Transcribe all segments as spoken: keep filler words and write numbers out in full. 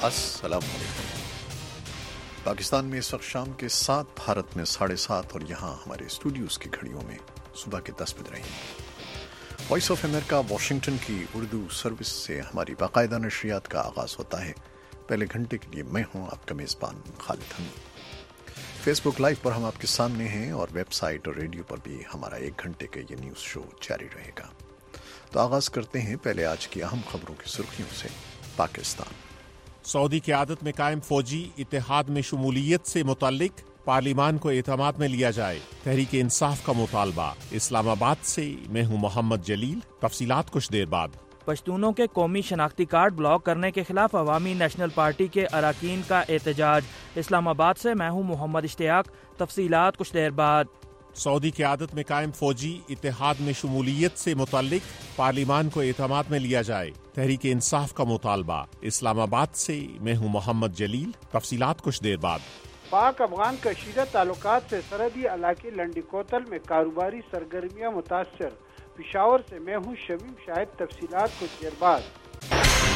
السلام علیکم۔ پاکستان میں اس وقت شام کے سات، بھارت میں ساڑھے سات اور یہاں ہمارے اسٹوڈیوز کی گھڑیوں میں صبح کے دس بج رہے ہیں۔ وائس آف امریکہ واشنگٹن کی اردو سروس سے ہماری باقاعدہ نشریات کا آغاز ہوتا ہے۔ پہلے گھنٹے کے لیے میں ہوں آپ کا میزبان خالد حمید۔ فیس بک لائیو پر ہم آپ کے سامنے ہیں اور ویب سائٹ اور ریڈیو پر بھی ہمارا ایک گھنٹے کا یہ نیوز شو جاری رہے گا۔ تو آغاز کرتے ہیں پہلے آج کی اہم خبروں کی سرخیوں سے۔ پاکستان سعودی قیادت میں قائم فوجی اتحاد میں شمولیت سے متعلق پارلیمان کو اعتماد میں لیا جائے، تحریک انصاف کا مطالبہ۔ اسلام آباد سے میں ہوں محمد جلیل، تفصیلات کچھ دیر بعد۔ پشتونوں کے قومی شناختی کارڈ بلاک کرنے کے خلاف عوامی نیشنل پارٹی کے اراکین کا احتجاج۔ اسلام آباد سے میں ہوں محمد اشتیاق، تفصیلات کچھ دیر بعد۔ سعودی قیادت میں قائم فوجی اتحاد میں شمولیت سے متعلق پارلیمان کو اعتماد میں لیا جائے، تحریک انصاف کا مطالبہ۔ اسلام آباد سے میں ہوں محمد جلیل، تفصیلات کچھ دیر بعد۔ پاک افغان کشیدہ تعلقات سے سرحدی علاقے لنڈی کوتل میں کاروباری سرگرمیاں متاثر۔ پشاور سے میں ہوں شمیم شاہد، تفصیلات کچھ دیر بعد۔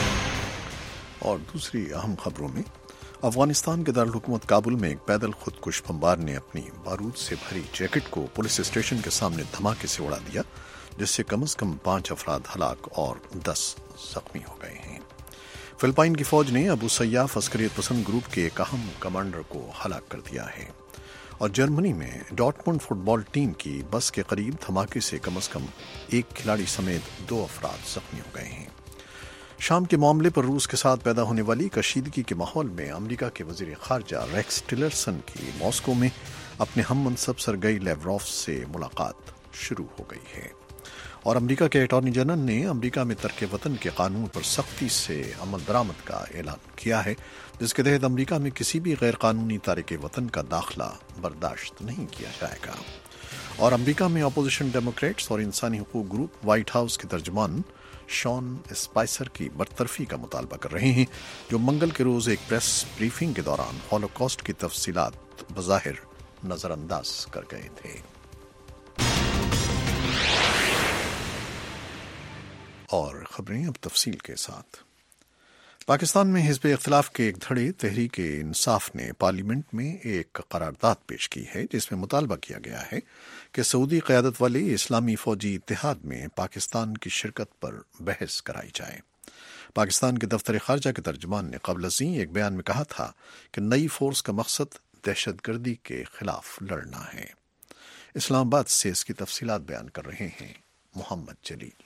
اور دوسری اہم خبروں میں، افغانستان کے دارالحکومت کابل میں ایک پیدل خودکش بمبار نے اپنی بارود سے بھری جیکٹ کو پولیس اسٹیشن کے سامنے دھماکے سے اڑا دیا، جس سے کم از کم پانچ افراد ہلاک اور دس زخمی ہو گئے ہیں۔ فلپائن کی فوج نے ابو سیاف عسکریت پسند گروپ کے ایک اہم کمانڈر کو ہلاک کر دیا ہے۔ اور جرمنی میں ڈارٹمنڈ فٹ بال ٹیم کی بس کے قریب دھماکے سے کم از کم ایک کھلاڑی سمیت دو افراد زخمی ہو گئے ہیں۔ شام کے معاملے پر روس کے ساتھ پیدا ہونے والی کشیدگی کے ماحول میں امریکہ کے وزیر خارجہ ریکس ٹیلرسن کی ماسکو میں اپنے ہم منصب سرگئی لیوروف سے ملاقات شروع ہو گئی ہے۔ اور امریکہ کے اٹارنی جنرل نے امریکہ میں ترک وطن کے قانون پر سختی سے عمل درآمد کا اعلان کیا ہے، جس کے تحت امریکہ میں کسی بھی غیر قانونی تارک وطن کا داخلہ برداشت نہیں کیا جائے گا۔ اور امریکہ میں اپوزیشن ڈیموکریٹس اور انسانی حقوق گروپ وائٹ ہاؤس کے ترجمان شان اسپائسر کی برطرفی کا مطالبہ کر رہے ہیں، جو منگل کے روز ایک پریس بریفنگ کے دوران ہولوکاسٹ کی تفصیلات بظاہر نظر انداز کر گئے تھے۔ اور خبریں اب تفصیل کے ساتھ۔ پاکستان میں حزب اختلاف کے ایک دھڑے تحریک انصاف نے پارلیمنٹ میں ایک قرارداد پیش کی ہے، جس میں مطالبہ کیا گیا ہے کہ سعودی قیادت والے اسلامی فوجی اتحاد میں پاکستان کی شرکت پر بحث کرائی جائے۔ پاکستان کے دفتر خارجہ کے ترجمان نے قبل ازیں ایک بیان میں کہا تھا کہ نئی فورس کا مقصد دہشت گردی کے خلاف لڑنا ہے۔ اسلام آباد سے اس کی تفصیلات بیان کر رہے ہیں محمد جلیل۔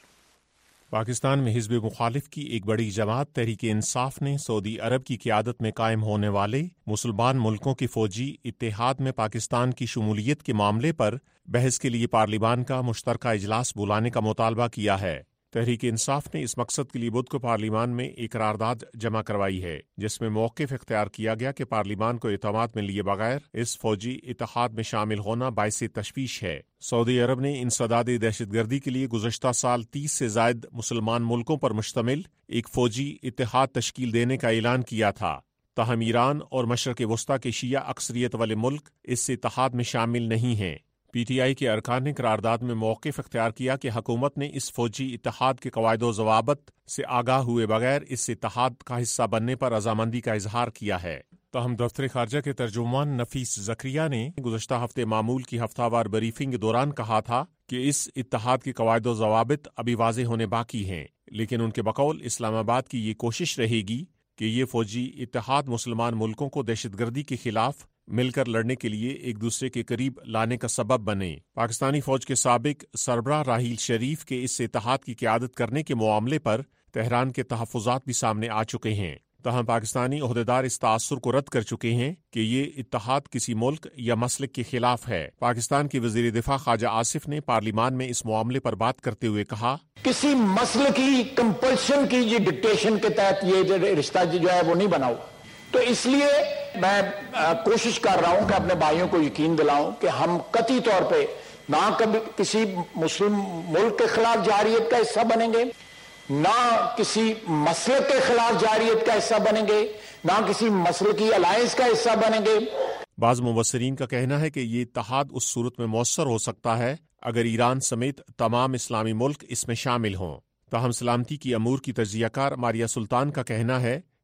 پاکستان میں حزب مخالف کی ایک بڑی جماعت تحریک انصاف نے سعودی عرب کی قیادت میں قائم ہونے والے مسلمان ملکوں کے فوجی اتحاد میں پاکستان کی شمولیت کے معاملے پر بحث کے لیے پارلیمان کا مشترکہ اجلاس بلانے کا مطالبہ کیا ہے۔ تحریک انصاف نے اس مقصد کے لیے بدھ کو پارلیمان میں ایک قرارداد جمع کروائی ہے، جس میں موقف اختیار کیا گیا کہ پارلیمان کو اعتماد میں لیے بغیر اس فوجی اتحاد میں شامل ہونا باعث تشویش ہے۔ سعودی عرب نے انسداد دہشت گردی کے لیے گزشتہ سال تیس سے زائد مسلمان ملکوں پر مشتمل ایک فوجی اتحاد تشکیل دینے کا اعلان کیا تھا، تاہم ایران اور مشرق وسطیٰ کے شیعہ اکثریت والے ملک اس اتحاد میں شامل نہیں ہیں۔ پی ٹی آئی کے ارکان نے قرارداد میں موقف اختیار کیا کہ حکومت نے اس فوجی اتحاد کے قواعد و ضوابط سے آگاہ ہوئے بغیر اس اتحاد کا حصہ بننے پر رضامندی کا اظہار کیا ہے۔ تاہم دفتر خارجہ کے ترجمان نفیس زکریا نے گزشتہ ہفتے معمول کی ہفتہ وار بریفنگ کے دوران کہا تھا کہ اس اتحاد کے قواعد و ضوابط ابھی واضح ہونے باقی ہیں، لیکن ان کے بقول اسلام آباد کی یہ کوشش رہے گی کہ یہ فوجی اتحاد مسلمان ملکوں کو دہشت گردی کے خلاف مل کر لڑنے کے لیے ایک دوسرے کے قریب لانے کا سبب بنے۔ پاکستانی فوج کے سابق سربراہ راحیل شریف کے اس اتحاد کی قیادت کرنے کے معاملے پر تہران کے تحفظات بھی سامنے آ چکے ہیں، تاہم پاکستانی عہدیدار اس تاثر کو رد کر چکے ہیں کہ یہ اتحاد کسی ملک یا مسلک کے خلاف ہے۔ پاکستان کے وزیر دفاع خواجہ آصف نے پارلیمان میں اس معاملے پر بات کرتے ہوئے کہا، کسی مسلک کی کمپلشن کی یہ ڈکٹیشن کے تحت یہ رشتہ جو ہے وہ نہیں بناؤ، تو اس لیے میں کوشش کر رہا ہوں کہ اپنے بھائیوں کو یقین دلاؤں کہ ہم قطعی طور پہ نہ کبھی کسی مسلم ملک کے خلاف جارحیت کا حصہ بنیں گے، نہ کسی مسلک کے خلاف جارحیت کا حصہ بنیں گے، نہ کسی مسلکی الائنس کا حصہ بنیں گے۔ بعض مبصرین کا کہنا ہے کہ یہ اتحاد اس صورت میں مؤثر ہو سکتا ہے اگر ایران سمیت تمام اسلامی ملک اس میں شامل ہوں۔ تاہم سلامتی کی امور کی تجزیہ کار ماریہ سلطان کا کہنا ہے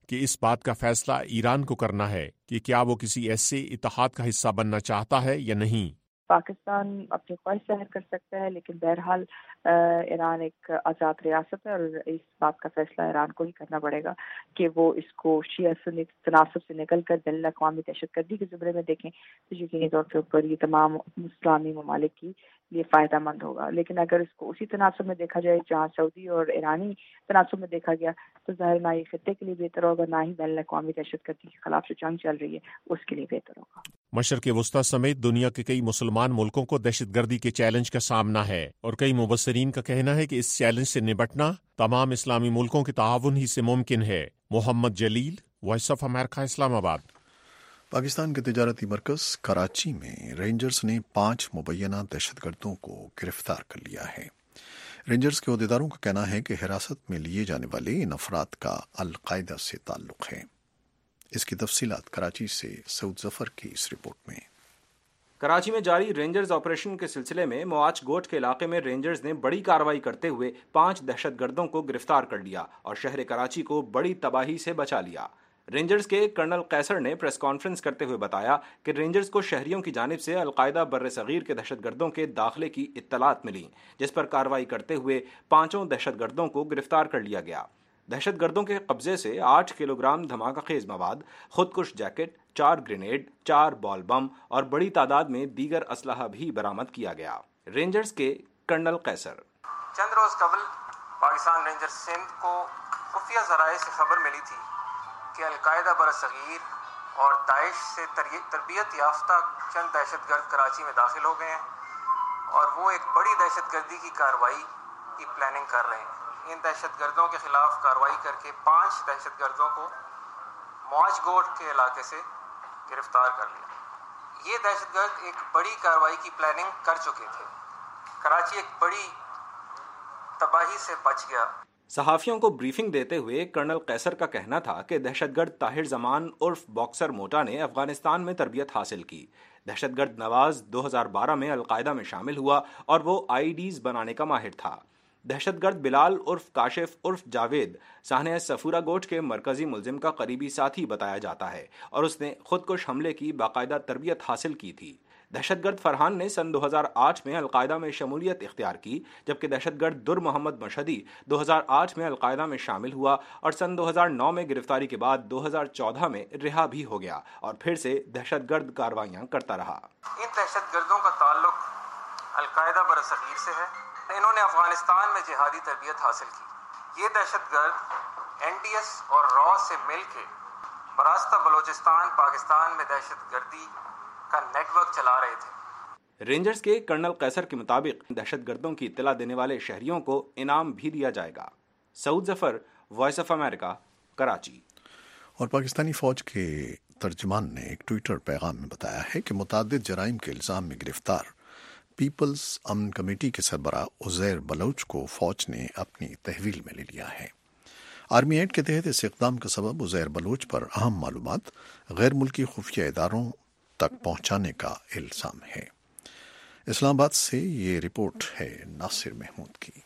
کہ اس بات کا فیصلہ ایران کو کرنا ہے کہ کیا وہ کسی ایسے اتحاد کا حصہ بننا چاہتا ہے یا نہیں۔ پاکستان اپنی خواہش ظاہر کر سکتا ہے، لیکن بہرحال ایران ایک آزاد ریاست ہے اور اس بات کا فیصلہ ایران کو ہی کرنا پڑے گا کہ وہ اس کو شیعہ سنی تناسب سے نکل کر بین الاقوامی دہشت گردی کے زمرے میں دیکھیں تو یقینی طور کے اوپر یہ تمام اسلامی ممالک کی لیے فائدہ مند ہوگا۔ لیکن اگر اس کو اسی تناسب میں دیکھا جائے جہاں سعودی اور ایرانی تناسب میں دیکھا گیا تو ظاہر نہ ہی خطے کے لیے بہتر ہوگا، نہ ہی بین الاقوامی دہشت گردی کے خلاف جو جنگ چل رہی ہے اس کے لیے بہتر ہوگا۔ مشرق وسطیٰ سمیت دنیا کے کئی مسلمان ملکوں کو دہشت گردی کے چیلنج کا سامنا ہے، اور کئی مبصرین کا کہنا ہے کہ اس چیلنج سے نمٹنا تمام اسلامی ملکوں کے تعاون ہی سے ممکن ہے۔ محمد جلیل، وائس آف امریکہ، اسلام آباد۔ پاکستان کے تجارتی مرکز کراچی میں رینجرز نے پانچ مبینہ دہشت گردوں کو گرفتار کر لیا ہے۔ رینجرز کے عہدیداروں کا کہنا ہے کہ حراست میں لیے جانے والے ان افراد کا القاعدہ سے تعلق ہے۔ اس کی تفصیلات کراچی سے سعود ظفر کی اس رپورٹ میں۔ کراچی میں جاری رینجرز آپریشن کے سلسلے میں مواچ گوٹ کے علاقے میں رینجرز نے بڑی کارروائی کرتے ہوئے پانچ دہشت گردوں کو گرفتار کر لیا اور شہر کراچی کو بڑی تباہی سے بچا لیا۔ رینجرز کے کرنل قیصر نے پریس کانفرنس کرتے ہوئے بتایا کہ رینجرز کو شہریوں کی جانب سے القاعدہ بر صغیر کے دہشت گردوں کے داخلے کی اطلاعات ملیں، جس پر کارروائی کرتے ہوئے پانچوں دہشت گردوں کو گرفتار کر لیا گیا۔ دہشت گردوں کے قبضے سے آٹھ کلو گرام دھماکہ خیز مواد، خودکش جیکٹ، چار گرینیڈ، چار بال بم اور بڑی تعداد میں دیگر اسلحہ بھی برآمد کیا گیا۔ رینجرز کے کرنل قیصر: چند روز قبل پاکستان رینجرز سندھ کو خفیہ ذرائع سے خبر ملی تھی کہ القاعدہ برصغیر اور داعش سے تربیت یافتہ چند دہشت گرد کراچی میں داخل ہو گئے ہیں اور وہ ایک بڑی دہشت گردی کی کارروائی کی پلاننگ کر رہے ہیں۔ ان دہشت گردوں کے خلاف کارروائی کر کے پانچ دہشت گردوں کو مواچ گوٹ کے علاقے سے گرفتار کر لیا۔ یہ دہشت گرد ایک بڑی کارروائی کی پلاننگ کر چکے تھے۔ کراچی ایک بڑی تباہی سے بچ گیا۔ صحافیوں کو بریفنگ دیتے ہوئے کرنل قیصر کا کہنا تھا کہ دہشت گرد طاہر زمان عرف باکسر موٹا نے افغانستان میں تربیت حاصل کی۔ دہشت گرد نواز دو ہزار بارہ میں القاعدہ میں شامل ہوا اور وہ آئی ڈیز بنانے کا ماہر تھا۔ دہشت گرد بلال عرف کاشف عرف جاوید سانحہ صفورہ گوٹ کے مرکزی ملزم کا قریبی ساتھی بتایا جاتا ہے اور اس نے خودکش حملے کی باقاعدہ تربیت حاصل کی تھی۔ دہشت گرد فرحان نے سن دو ہزار آٹھ میں القاعدہ میں شمولیت اختیار کی، جبکہ دہشت گرد در محمد مشہدی دو ہزار آٹھ میں القاعدہ میں شامل ہوا اور سن دو ہزار نو میں گرفتاری کے بعد دو ہزار چودہ میں رہا بھی ہو گیا اور پھر سے دہشت گرد کارروائیاں کرتا رہا۔ ان دہشت گردوں کا تعلق القاعدہ برصغیر سے ہے۔ انہوں نے افغانستان میں جہادی تربیت حاصل کی۔ یہ دہشت گرد این ڈی ایس اور را سے مل کے براستہ بلوچستان پاکستان میں دہشت گردی کا نیٹ ورک چلا رہے تھے۔ رینجرز کے کرنل قیصر کے مطابق دہشت گردوں کی اطلاع دینے والے شہریوں کو انعام بھی دیا جائے گا۔ Saud Zafar, Voice of America, Karachi. اور پاکستانی فوج کے ترجمان نے ایک ٹویٹر پیغام میں بتایا ہے کہ متعدد جرائم کے الزام میں گرفتار پیپلز امن کمیٹی کے سربراہ عزیر بلوچ کو فوج نے اپنی تحویل میں لے لیا ہے۔ آرمی ایکٹ کے تحت اس اقدام کا سبب عزیر بلوچ پر اہم معلومات غیر ملکی خفیہ اداروں تک پہنچانے کا الزام ہے۔ اسلام آباد سے یہ رپورٹ ہے ناصر محمود کی۔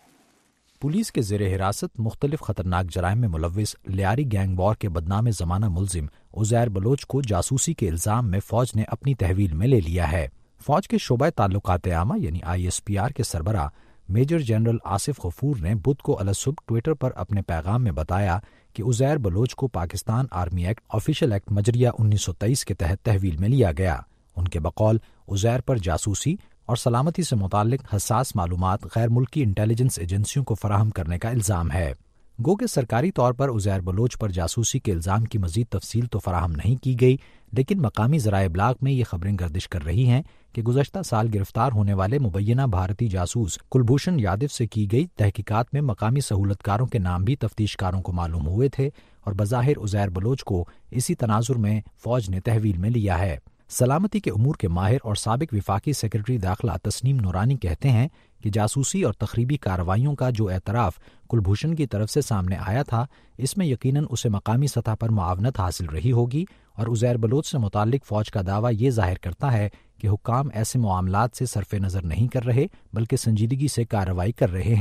پولیس کے زیر حراست مختلف خطرناک جرائم میں ملوث لیاری گینگ وار کے بدنام زمانہ ملزم عزیر بلوچ کو جاسوسی کے الزام میں فوج نے اپنی تحویل میں لے لیا ہے۔ فوج کے شعبہ تعلقات عامہ یعنی آئی ایس پی آر کے سربراہ میجر جنرل آصف غفور نے بدھ کو الصبح ٹویٹر پر اپنے پیغام میں بتایا کہ عزیر بلوچ کو Pakistan army act official act مجریہ انیس سو تیئیس کے تحت تحویل میں لیا گیا۔ ان کے بقول عزیر پر جاسوسی اور سلامتی سے متعلق حساس معلومات غیر ملکی انٹیلیجنس ایجنسیوں کو فراہم کرنے کا الزام ہے۔ گو کہ سرکاری طور پر عزیر بلوچ پر جاسوسی کے الزام کی مزید تفصیل تو فراہم نہیں کی گئی، لیکن مقامی ذرائع ابلاغ میں یہ خبریں گردش کر رہی ہیں کہ گزشتہ سال گرفتار ہونے والے مبینہ بھارتی جاسوس کلبھوشن یادو سے کی گئی تحقیقات میں مقامی سہولتکاروں کے نام بھی تفتیشکاروں کو معلوم ہوئے تھے اور بظاہر عزیر بلوچ کو اسی تناظر میں فوج نے تحویل میں لیا ہے۔ سلامتی کے امور کے ماہر اور سابق وفاقی سیکرٹری داخلہ تسنیم نورانی کہتے ہیں کہ جاسوسی اور تخریبی کارروائیوں کا جو اعتراف کلبھوشن کی طرف سے سامنے آیا تھا، اس میں یقیناً اسے مقامی سطح پر معاونت حاصل رہی ہوگی، اور عزیر بلوچ سے متعلق فوج کا دعویٰ یہ ظاہر کرتا ہے کہ حکام ایسے معاملات سے صرف نظر نہیں کر رہے بلکہ سنجیدگی سے کارروائی کر رہے ہیں۔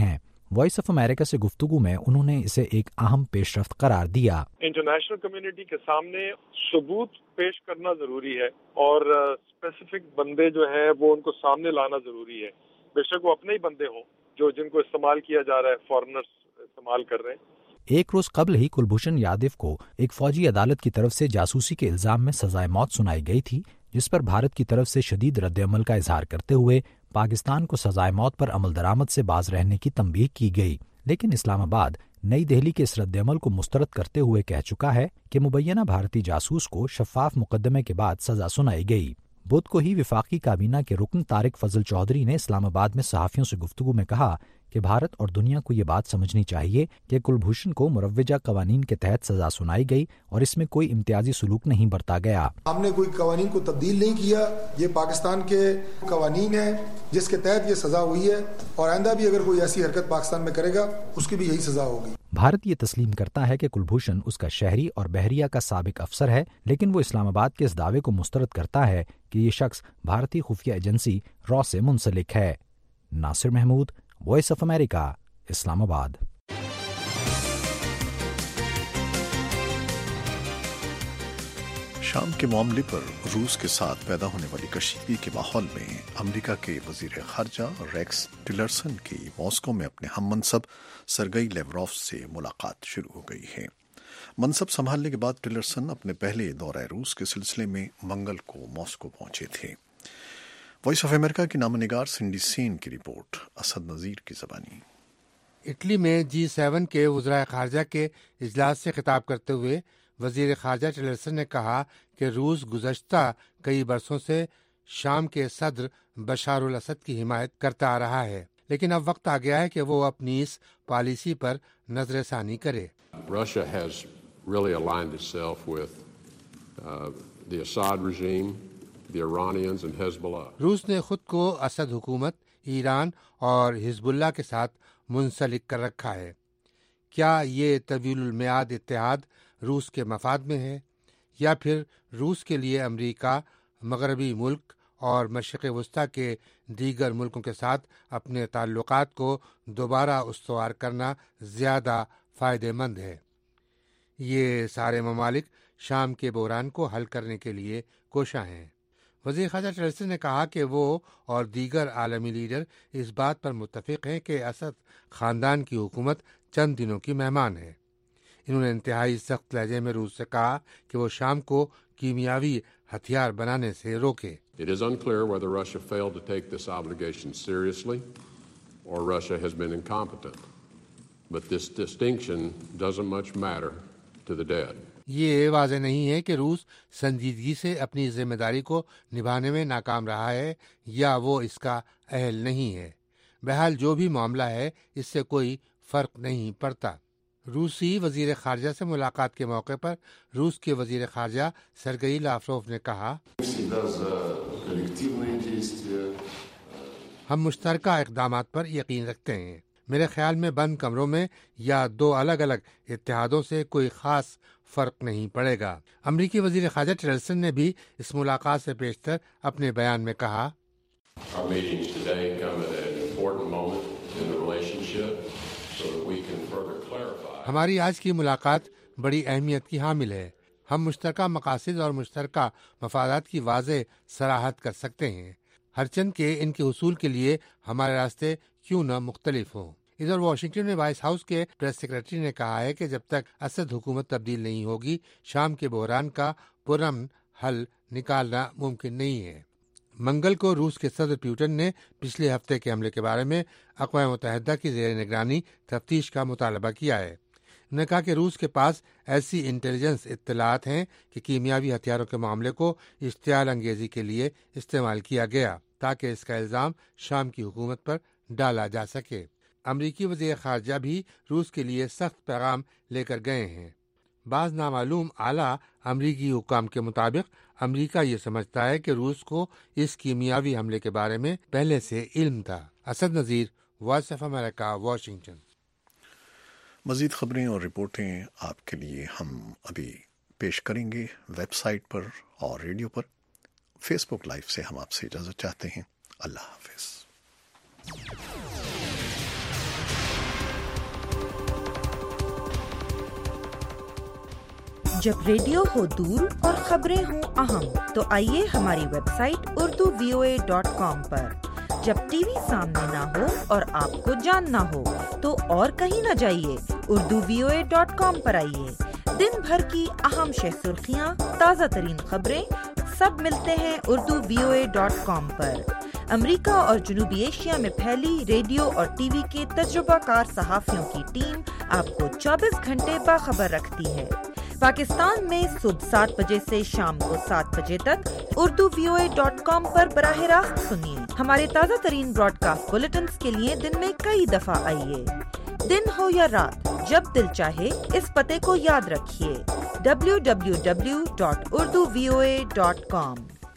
وائس آف امریکہ سے گفتگو میں انہوں نے اسے ایک اہم پیش رفت قرار دیا۔ انٹرنیشنل کمیونٹی کے سامنے ثبوت پیش کرنا ضروری ہے اور اسپیسیفک بندے جو ہیں وہ ان کو سامنے لانا ضروری ہے، بے شک وہ اپنے ہی بندے ہوں جو جن کو استعمال کیا جا رہا ہے، فارنرز استعمال کر رہے ہیں۔ ایک روز قبل ہی کلبھوشن یادو کو ایک فوجی عدالت کی طرف سے جاسوسی کے الزام میں سزائے موت سنائی گئی تھی، جس پر بھارت کی طرف سے شدید رد عمل کا اظہار کرتے ہوئے پاکستان کو سزائے موت پر عمل درآمد سے باز رہنے کی تنبیہ کی گئی، لیکن اسلام آباد نئی دہلی کے اس رد عمل کو مسترد کرتے ہوئے کہہ چکا ہے کہ مبینہ بھارتی جاسوس کو شفاف مقدمے کے بعد سزا سنائی گئی۔ بدھ کو ہی وفاقی کابینہ کے رکن طارق فضل چودھری نے اسلام آباد میں صحافیوں سے گفتگو میں کہا کہ بھارت اور دنیا کو یہ بات سمجھنی چاہیے کہ کلبھوشن کو مروجہ قوانین کے تحت سزا سنائی گئی اور اس میں کوئی امتیازی سلوک نہیں برتا گیا۔ ہم نے کوئی قوانین کو تبدیل نہیں کیا، یہ پاکستان کے قوانین ہیں جس کے تحت یہ سزا ہوئی ہے، اور آئندہ بھی اگر کوئی ایسی حرکت پاکستان میں کرے گا اس کی بھی یہی سزا ہوگی۔ بھارت یہ تسلیم کرتا ہے کہ کلبھوشن اس کا شہری اور بحریہ کا سابق افسر ہے، لیکن وہ اسلام آباد کے اس دعوے کو مسترد کرتا ہے کہ یہ شخص بھارتی خفیہ ایجنسی را سے منسلک ہے۔ Nasir Mahmood, Voice of America, Islamabad. شام کے معاملے پر روس کے ساتھ پیدا ہونے والی کشیدگی کے ماحول میں امریکہ کے وزیر خارجہ ریکس ٹلرسن کی ماسکو میں اپنے ہم منصب سرگئی لیوروف سے ملاقات شروع ہو گئی ہے۔ منصب سنبھالنے کے بعد ٹلرسن اپنے پہلے دورہ روس کے سلسلے میں منگل کو ماسکو پہنچے تھے۔ وائس آف امریکہ کی نامہ نگار سنڈی سین کی رپورٹ، اسد نذیر کی زبانی۔ اٹلی میں جی سیون کے وزرائے خارجہ کے اجلاس سے خطاب کرتے ہوئے وزیر خارجہ ٹلرسن نے کہا کہ روس گزشتہ کئی برسوں سے شام کے صدر بشار الاسد کی حمایت کرتا آ رہا ہے، لیکن اب وقت آ گیا ہے کہ وہ اپنی اس پالیسی پر نظر ثانی کرے۔ Russia has really aligned itself with uh, the Assad regime, the Iranians and Hezbollah. روس نے خود کو اسد حکومت، ایران اور حزب اللہ کے ساتھ منسلک کر رکھا ہے۔ کیا یہ طویل المیعاد اتحاد روس کے مفاد میں ہے، یا پھر روس کے لیے امریکہ، مغربی ملک اور مشرق وسطیٰ کے دیگر ملکوں کے ساتھ اپنے تعلقات کو دوبارہ استوار کرنا زیادہ فائدہ مند ہے؟ یہ سارے ممالک شام کے بحران کو حل کرنے کے لیے کوشاں ہیں۔ وزیر خارجہ ٹلرسن نے کہا کہ وہ اور دیگر عالمی لیڈر اس بات پر متفق ہیں کہ اسد خاندان کی حکومت چند دنوں کی مہمان ہے۔ انہوں نے انتہائی سخت لہجے میں روس سے کہا کہ وہ شام کو کیمیاوی ہتھیار بنانے سے روکے۔ It is unclear whether Russia failed to take this obligation seriously or Russia has been incompetent. But this distinction doesn't much matter to the dead. یہ واضح نہیں ہے کہ روس سنجیدگی سے اپنی ذمہ داری کو نبھانے میں ناکام رہا ہے یا وہ اس کا اہل نہیں ہے۔ بہرحال جو بھی معاملہ ہے اس سے کوئی فرق نہیں پڑتا۔ روسی وزیر خارجہ سے ملاقات کے موقع پر روس کے وزیر خارجہ سرگئی لاوروف نے کہا، ہم مشترکہ اقدامات پر یقین رکھتے ہیں۔ میرے خیال میں بند کمروں میں یا دو الگ الگ اتحادوں سے کوئی خاص فرق نہیں پڑے گا۔ امریکی وزیر خارجہ ٹلرسن نے بھی اس ملاقات سے پیشتر اپنے بیان میں کہا، ہماری آج کی ملاقات بڑی اہمیت کی حامل ہے۔ ہم مشترکہ مقاصد اور مشترکہ مفادات کی واضح صراحت کر سکتے ہیں، ہرچند کہ ان کے حصول کے لیے ہمارے راستے کیوں نہ مختلف ہوں۔ ادھر واشنگٹن میں وائٹ ہاؤس کے پریس سیکرٹری نے کہا ہے کہ جب تک اسد حکومت تبدیل نہیں ہوگی شام کے بحران کا پرامن حل نکالنا ممکن نہیں ہے۔ منگل کو روس کے صدر پیوٹن نے پچھلے ہفتے کے حملے کے بارے میں اقوام متحدہ کی زیر نگرانی تفتیش کا مطالبہ کیا ہے۔ انہوں نے کہا کہ روس کے پاس ایسی انٹیلیجنس اطلاعات ہیں کہ کیمیاوی ہتھیاروں کے معاملے کو اشتعال انگیزی کے لیے استعمال کیا گیا تاکہ اس کا الزام شام کی حکومت پر ڈالا جا سکے۔ امریکی وزیر خارجہ بھی روس کے لیے سخت پیغام لے کر گئے ہیں۔ بعض نامعلوم اعلیٰ امریکی حکام کے مطابق امریکہ یہ سمجھتا ہے کہ روس کو اس کیمیاوی حملے کے بارے میں پہلے سے علم تھا۔ Asad Nazir, Voice of America, Washington. مزید خبریں اور رپورٹیں آپ کے لیے ہم ابھی پیش کریں گے ویب سائٹ پر اور ریڈیو پر۔ فیس بک لائیو سے ہم آپ سے اجازت چاہتے ہیں۔ اللہ حافظ۔ جب ریڈیو ہو دور اور خبریں ہوں اہم تو آئیے ہماری website Urdu V O A dot com پر۔ جب ٹی وی سامنے نہ ہو اور آپ کو جاننا ہو تو اور کہیں نہ جائیے، Urdu V O A dot com پر آئیے۔ دن بھر کی اہم شہ سرخیاں، تازہ ترین خبریں سب ملتے ہیں Urdu V O A dot com پر۔ امریکہ اور جنوبی ایشیا میں پھیلی ریڈیو اور ٹی وی کے تجربہ کار صحافیوں کی ٹیم آپ کو چوبیس گھنٹے باخبر رکھتی ہے۔ پاکستان میں صبح سات بجے سے شام کو سات بجے تک Urdu V O A dot com پر براہ راست سنیے۔ ہمارے تازہ ترین براڈ کاسٹ بلیٹنز کے لیے دن میں کئی دفعہ آئیے۔ دن ہو یا رات، جب دل چاہے اس پتے کو یاد رکھیے، W W W dot Urdu V O A dot com.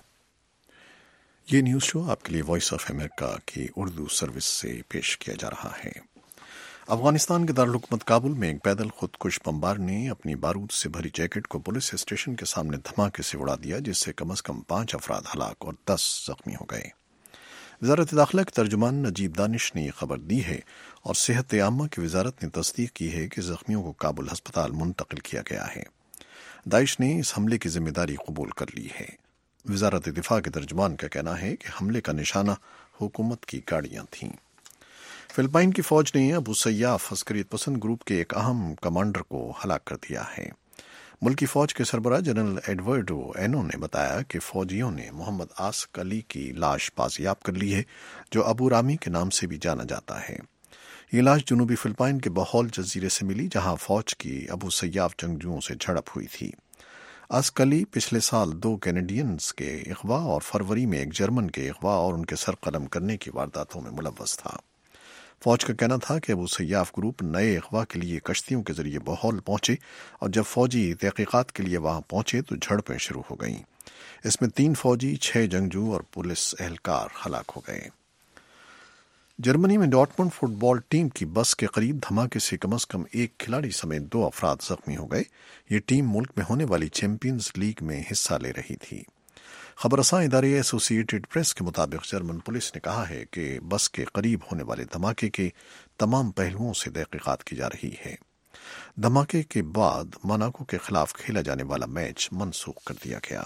یہ نیوز شو آپ کے لیے وائس آف امریکہ کی اردو سروس سے پیش کیا جا رہا ہے۔ افغانستان کے دارالحکومت کابل میں ایک پیدل خودکش بمبار نے اپنی بارود سے بھری جیکٹ کو پولیس اسٹیشن کے سامنے دھماکے سے اڑا دیا، جس سے کم از کم پانچ افراد ہلاک اور دس زخمی ہو گئے۔ وزارت داخلہ کے ترجمان نجیب دانش نے یہ خبر دی ہے اور صحت عامہ کی وزارت نے تصدیق کی ہے کہ زخمیوں کو کابل ہسپتال منتقل کیا گیا ہے۔ داعش نے اس حملے کی ذمہ داری قبول کر لی ہے۔ وزارت دفاع کے ترجمان کا کہنا ہے کہ حملے کا نشانہ حکومت کی گاڑیاں تھیں۔ فلپائن کی فوج نے ابو سیاف عسکریت پسند گروپ کے ایک اہم کمانڈر کو ہلاک کر دیا ہے۔ ملکی فوج کے سربراہ جنرل ایڈورڈو اینو نے بتایا کہ فوجیوں نے محمد آسک علی کی لاش بازیاب کر لی ہے، جو ابو رامی کے نام سے بھی جانا جاتا ہے۔ یہ لاش جنوبی فلپائن کے بہول جزیرے سے ملی، جہاں فوج کی ابو سیاف جنگجوؤں سے جھڑپ ہوئی تھی۔ آسک علی پچھلے سال دو کینیڈینز کے اغوا اور فروری میں ایک جرمن کے اغوا اور ان کے سر قلم کرنے کی وارداتوں میں ملوث تھا۔ فوج کا کہنا تھا کہ ابو سیاف گروپ نئے اغوا کے لیے کشتیوں کے ذریعے بہول پہنچے اور جب فوجی تحقیقات کے لیے وہاں پہنچے تو جھڑپیں شروع ہو گئیں۔ اس میں تین فوجی، چھ جنگجو اور پولیس اہلکار ہلاک ہو گئے۔ جرمنی میں ڈارٹمنڈ فٹ بال ٹیم کی بس کے قریب دھماکے سے کم از کم ایک کھلاڑی سمیت دو افراد زخمی ہو گئے۔ یہ ٹیم ملک میں ہونے والی چیمپئنز لیگ میں حصہ لے رہی تھی۔ خبر رساں ادارے ایسوسی ایٹڈ پریس کے مطابق جرمن پولیس نے کہا ہے کہ بس کے قریب ہونے والے دھماکے کے تمام پہلوؤں سے تحقیقات کی جا رہی ہے۔ دھماکے کے بعد موناکو کے خلاف کھیلا جانے والا میچ منسوخ کر دیا گیا۔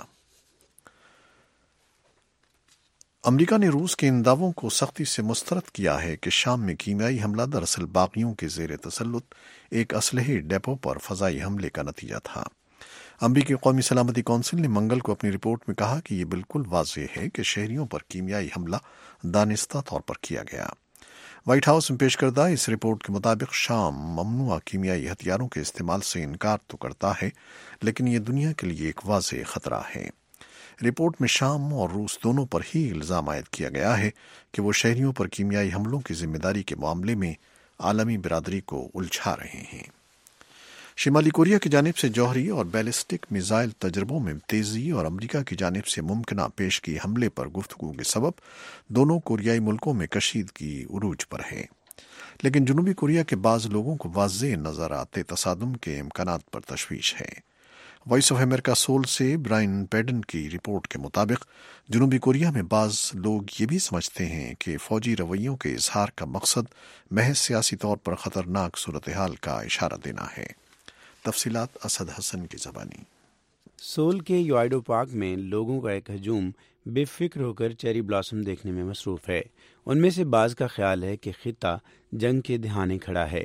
امریکہ نے روس کے ان دعووں کو سختی سے مسترد کیا ہے کہ شام میں کیمیائی حملہ دراصل باغیوں کے زیر تسلط ایک اسلحے ڈیپو پر فضائی حملے کا نتیجہ تھا۔ امریکی قومی سلامتی کونسل نے منگل کو اپنی رپورٹ میں کہا کہ یہ بالکل واضح ہے کہ شہریوں پر کیمیائی حملہ دانستہ طور پر کیا گیا۔ وائٹ ہاؤس میں پیش کردہ اس رپورٹ کے مطابق شام ممنوعہ کیمیائی ہتھیاروں کے استعمال سے انکار تو کرتا ہے، لیکن یہ دنیا کے لیے ایک واضح خطرہ ہے۔ رپورٹ میں شام اور روس دونوں پر ہی الزام عائد کیا گیا ہے کہ وہ شہریوں پر کیمیائی حملوں کی ذمہ داری کے معاملے میں عالمی برادری کو الجھا رہے ہیں۔ شمالی کوریا کی جانب سے جوہری اور بیلسٹک میزائل تجربوں میں تیزی اور امریکہ کی جانب سے ممکنہ پیش کی حملے پر گفتگو کے سبب دونوں کوریائی ملکوں میں کشیدگی عروج پر ہے، لیکن جنوبی کوریا کے بعض لوگوں کو واضح نظر آتے تصادم کے امکانات پر تشویش ہے۔ وائس آف امریکہ سول سے برائن پیڈن کی رپورٹ کے مطابق جنوبی کوریا میں بعض لوگ یہ بھی سمجھتے ہیں کہ فوجی رویوں کے اظہار کا مقصد محض سیاسی طور پر خطرناک صورتحال کا اشارہ دینا ہے۔ تفصیلات اسد حسن کی زبانی۔ سول کے یوائڈو پارک میں لوگوں کا ایک ہجوم بے فکر ہو کر چیری بلاسم دیکھنے میں مصروف ہے۔ ان میں سے بعض کا خیال ہے کہ خطہ جنگ کے دہانے کھڑا ہے۔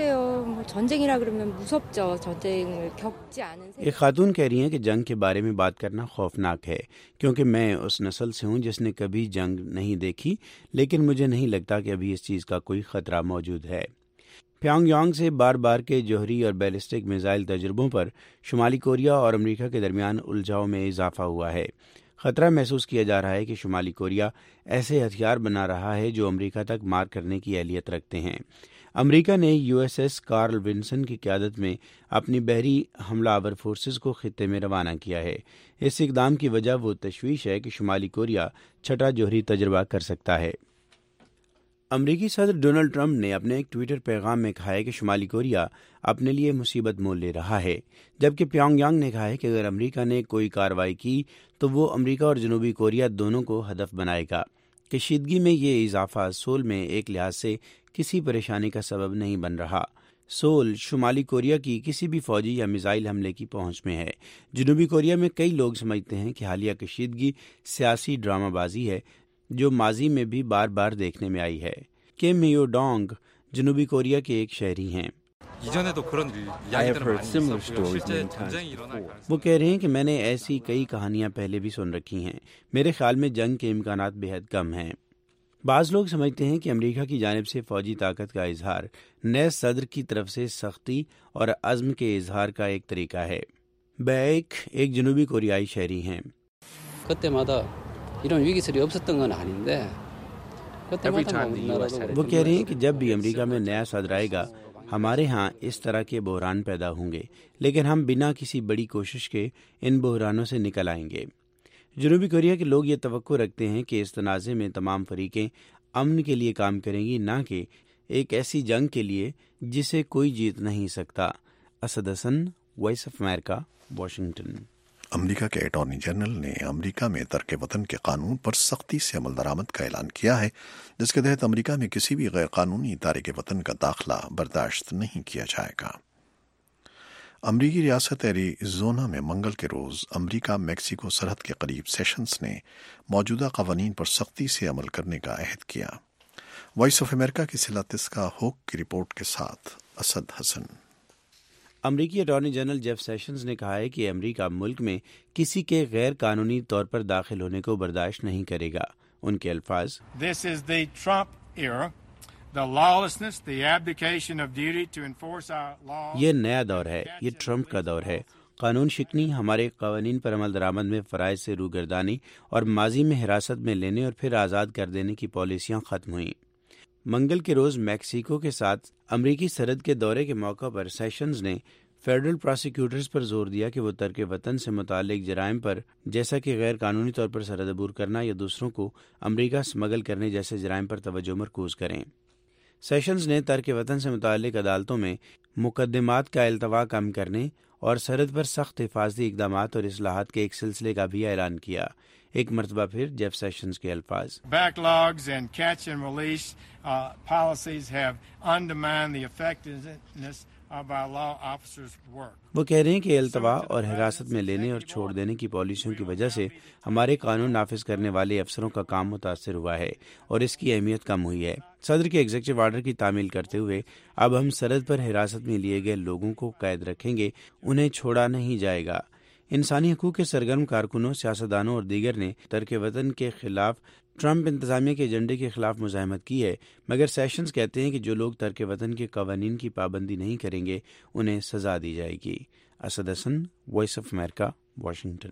ایک خاتون کہہ رہی ہیں کہ جنگ کے بارے میں بات کرنا خوفناک ہے، کیونکہ میں اس نسل سے ہوں جس نے کبھی جنگ نہیں دیکھی، لیکن مجھے نہیں لگتا کہ ابھی اس چیز کا کوئی خطرہ موجود ہے۔ پیانگ یانگ سے بار بار کے جوہری اور بیلسٹک میزائل تجربوں پر شمالی کوریا اور امریکہ کے درمیان الجھاؤ میں اضافہ ہوا ہے۔ خطرہ محسوس کیا جا رہا ہے کہ شمالی کوریا ایسے ہتھیار بنا رہا ہے جو امریکہ تک مار کرنے کی اہلیت رکھتے ہیں۔ امریکہ نے U S S Carl Vinson کی قیادت میں اپنی بحری حملہ آور فورسز کو خطے میں روانہ کیا ہے۔ اس اقدام کی وجہ وہ تشویش ہے کہ شمالی کوریا چھٹا جوہری تجربہ کر سکتا ہے۔ امریکی صدر ڈونلڈ ٹرمپ نے اپنے ایک ٹویٹر پیغام میں کہا ہے کہ شمالی کوریا اپنے لیے مصیبت مول لے رہا ہے، جبکہ پیونگ یانگ نے کہا ہے کہ اگر امریکہ نے کوئی کارروائی کی تو وہ امریکہ اور جنوبی کوریا دونوں کو ہدف بنائے گا۔ کشیدگی میں یہ اضافہ سول میں ایک لحاظ سے کسی پریشانی کا سبب نہیں بن رہا۔ سول شمالی کوریا کی کسی بھی فوجی یا میزائل حملے کی پہنچ میں ہے۔ جنوبی کوریا میں کئی لوگ سمجھتے ہیں کہ حالیہ کشیدگی سیاسی ڈرامہ بازی ہے جو ماضی میں بھی بار بار دیکھنے میں آئی ہے۔ کیم ہیو ڈونگ جنوبی کوریا کے ایک شہری ہیں۔ وہ کہہ رہے ہیں کہ میں نے ایسی کئی کہانیاں پہلے بھی سن رکھی ہیں۔ میرے خیال میں جنگ کے امکانات بے حد کم ہیں۔ بعض لوگ سمجھتے ہیں کہ امریکہ کی جانب سے فوجی طاقت کا اظہار نئے صدر کی طرف سے سختی اور عزم کے اظہار کا ایک طریقہ ہے۔ بیک ایک جنوبی کوریائی شہری ہیں۔ وہ کہہ رہے ہیں کہ جب بھی امریکہ میں نیا صدر آئے گا ہمارے ہاں اس طرح کے بحران پیدا ہوں گے، لیکن ہم بنا کسی بڑی کوشش کے ان بحرانوں سے نکل آئیں گے۔ جنوبی کوریا کے لوگ یہ توقع رکھتے ہیں کہ اس تنازع میں تمام فریقیں امن کے لیے کام کریں گی، نہ کہ ایک ایسی جنگ کے لیے جسے کوئی جیت نہیں سکتا۔ Asad Hasan, Voice of America, Washington. امریکہ کے اٹارنی جنرل نے امریکہ میں ترک وطن کے قانون پر سختی سے عمل درآمد کا اعلان کیا ہے، جس کے تحت امریکہ میں کسی بھی غیر قانونی تارک وطن کا داخلہ برداشت نہیں کیا جائے گا۔ امریکی ریاست ایریزونا میں منگل کے روز امریکہ میکسیکو سرحد کے قریب سیشنز نے موجودہ قوانین پر سختی سے عمل کرنے کا عہد کیا۔ وائس آف امریکہ کی سلا تسکا ہوک کی رپورٹ کے ساتھ اسد حسن۔ امریکی اٹارنی جنرل جیف سیشنز نے کہا ہے کہ امریکہ ملک میں کسی کے غیر قانونی طور پر داخل ہونے کو برداشت نہیں کرے گا۔ ان کے الفاظ، This is the Trump era. The lawlessness, the abdication of duty to enforce our laws. یہ نیا دور ہے، یہ ٹرمپ کا دور ہے۔ قانون شکنی، ہمارے قوانین پر عمل درآمد میں فرائض سے روگردانی اور ماضی میں حراست میں لینے اور پھر آزاد کر دینے کی پالیسیاں ختم ہوئیں۔ منگل کے روز میکسیکو کے ساتھ امریکی سرحد کے دورے کے موقع پر سیشنز نے فیڈرل پراسیکیوٹرز پر زور دیا کہ وہ ترک وطن سے متعلق جرائم پر، جیسا کہ غیر قانونی طور پر سرحد عبور کرنا یا دوسروں کو امریکہ اسمگل کرنے جیسے جرائم پر توجہ مرکوز کریں۔ سیشنز نے ترک وطن سے متعلق عدالتوں میں مقدمات کا التوا کم کرنے اور سرحد پر سخت حفاظتی اقدامات اور اصلاحات کے ایک سلسلے کا بھی اعلان کیا۔ ایک مرتبہ پھر جیف سیشنز کے الفاظ، Backlogs and catch and release uh, policies have undermined the effectiveness of our law officers' work. وہ کہہ رہے ہیں کہ التوا اور حراست میں لینے اور چھوڑ دینے کی پالیسیوں کی وجہ سے ہمارے قانون نافذ کرنے والے افسروں کا کام متاثر ہوا ہے اور اس کی اہمیت کم ہوئی ہے۔ صدر کے ایگزیکٹو آرڈر کی تعمیل کرتے ہوئے اب ہم سرحد پر حراست میں لیے گئے لوگوں کو قید رکھیں گے، انہیں چھوڑا نہیں جائے گا۔ انسانی حقوق کے سرگرم کارکنوں، سیاستدانوں اور دیگر نے ترک وطن کے خلاف ٹرمپ انتظامیہ کے ایجنڈے کے خلاف مزاحمت کی ہے، مگر سیشنز کہتے ہیں کہ جو لوگ ترک وطن کے قوانین کی پابندی نہیں کریں گے انہیں سزا دی جائے گی۔ Asad Hasan, Voice of America, Washington.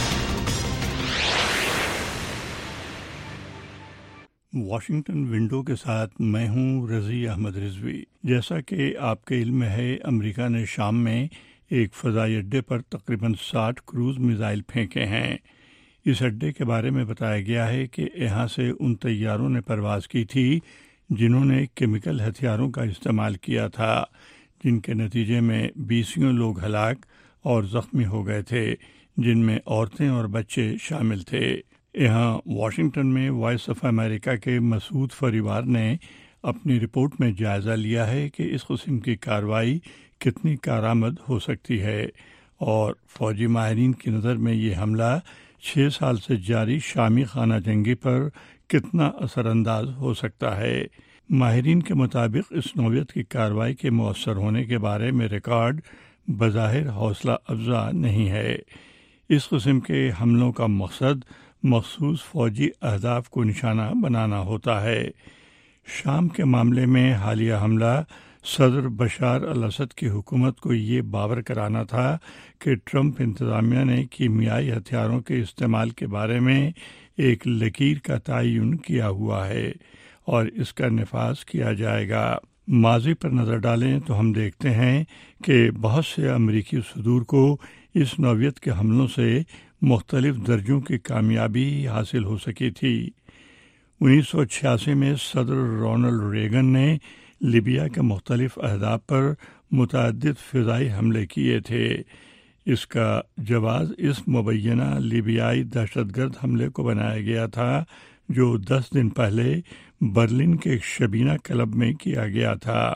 Washington window کے ساتھ میں ہوں رضی احمد رضوی۔ جیسا کہ آپ کے علم میں ہے، امریکہ نے شام میں ایک فضائی اڈے پر تقریباً ساٹھ کروز میزائل پھینکے ہیں۔ اس اڈے کے بارے میں بتایا گیا ہے کہ یہاں سے ان طیاروں نے پرواز کی تھی جنہوں نے کیمیکل ہتھیاروں کا استعمال کیا تھا، جن کے نتیجے میں بیسیوں لوگ ہلاک اور زخمی ہو گئے تھے، جن میں عورتیں اور بچے شامل تھے۔ یہاں واشنگٹن میں وائس آف امریکہ کے مسعود فریوار نے اپنی رپورٹ میں جائزہ لیا ہے کہ اس قسم کی کارروائی کتنی کارآمد ہو سکتی ہے اور فوجی ماہرین کی نظر میں یہ حملہ چھ سال سے جاری شامی خانہ جنگی پر کتنا اثر انداز ہو سکتا ہے۔ ماہرین کے مطابق اس نوعیت کی کارروائی کے مؤثر ہونے کے بارے میں ریکارڈ بظاہر حوصلہ افزا نہیں ہے۔ اس قسم کے حملوں کا مقصد مخصوص فوجی اہداف کو نشانہ بنانا ہوتا ہے۔ شام کے معاملے میں حالیہ حملہ صدر بشار الاسد کی حکومت کو یہ باور کرانا تھا کہ ٹرمپ انتظامیہ نے کیمیائی ہتھیاروں کے استعمال کے بارے میں ایک لکیر کا تعین کیا ہوا ہے اور اس کا نفاذ کیا جائے گا۔ ماضی پر نظر ڈالیں تو ہم دیکھتے ہیں کہ بہت سے امریکی صدور کو اس نوعیت کے حملوں سے مختلف درجوں کی کامیابی حاصل ہو سکی تھی۔ انیس سو چھیاسی میں صدر رونلڈ ریگن نے لیبیا کے مختلف اہداف پر متعدد فضائی حملے کیے تھے۔ اس کا جواز اس مبینہ لیبیائی دہشت گرد حملے کو بنایا گیا تھا جو دس دن پہلے برلن کے ایک شبینہ کلب میں کیا گیا تھا۔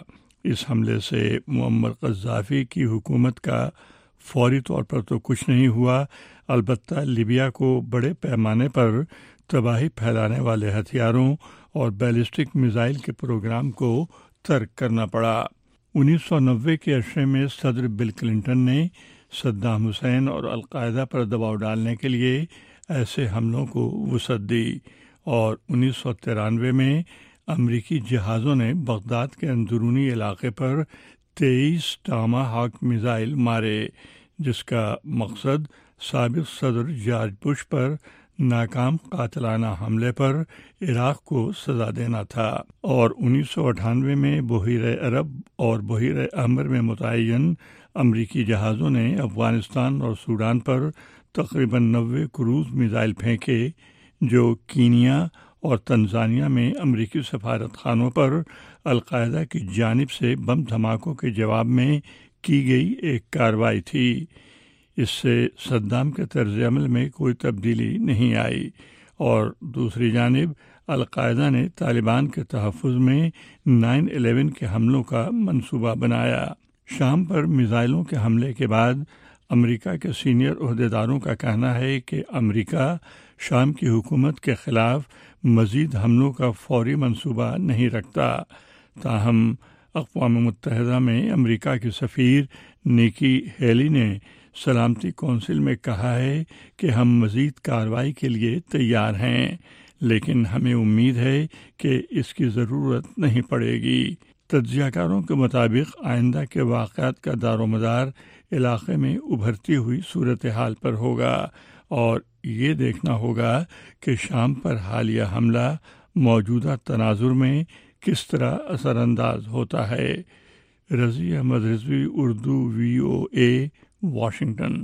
इस हमले से मुअम्मर क़ज़्ज़ाफ़ी की हुकूमत का फौरी तौर पर तो कुछ नहीं हुआ, अलबत्ता लीबिया को बड़े पैमाने पर तबाही फैलाने वाले हथियारों और बैलिस्टिक मिसाइल के प्रोग्राम को तर्क करना पड़ा। उन्नीस सौ नब्बे के अरसे में सदर बिल क्लिंटन ने सद्दाम हुसैन और अलकायदा पर दबाव डालने के लिए ऐसे हमलों को वुसअत दी और उन्नीस सौ तिरानवे में अमरीकी जहाज़ों ने बगदाद के अंदरूनी इलाके पर तेईस टामाहाक मिसाइल मारे, जिसका मकसद साबिक सदर जॉर्ज बुश पर नाकाम कातिलाना हमले पर इराक़ को सज़ा देना था। और उन्नीस सौ अठानवे में बहीर अरब और बहीर अहमर में मुतय्यन अमरीकी जहाज़ों ने अफ़गानिस्तान और सूडान पर तकरीबन नब्बे क्रूज़ मिसाइल फेंके, जो कीनिया और तंजानिया में अमरीकी सफारत खानों पर अलकायदा की जानिब से बम धमाकों के जवाब में की गई एक कार्रवाई थी। इससे सद्दाम के तर्ज अमल में कोई तब्दीली नहीं आई और दूसरी जानिब अलकायदा ने तालिबान के तहफ़्फ़ुज़ में नाइन इलेवन के हमलों का मंसूबा बनाया। शाम पर मिसाइलों के हमले के बाद अमेरिका के सीनियर ओहदेदारों का कहना है कि अमेरिका शाम की हुकूमत के ख़िलाफ़ मज़ीद हमलों का फौरी मंसूबा नहीं रखता। ताहम अक़वाम मुत्तहिदा में अमेरिका की सफ़ीर निकी हेली ने सलामती कौंसिल में कहा है कि हम मज़ीद कार्रवाई के लिए तैयार हैं, लेकिन हमें उम्मीद है कि इसकी ज़रूरत नहीं पड़ेगी। तज्ज़ियाकारों के मुताबिक आइंदा के वाक़यात का दारोमदार इलाक़े में उभरती हुई सूरत हाल पर होगा और ये देखना होगा कि शाम पर हालिया हमला मौजूदा तनाजुर में किस तरह असरअंदाज होता है। Razi Ahmad Rizvi, Urdu, V O A, Washington.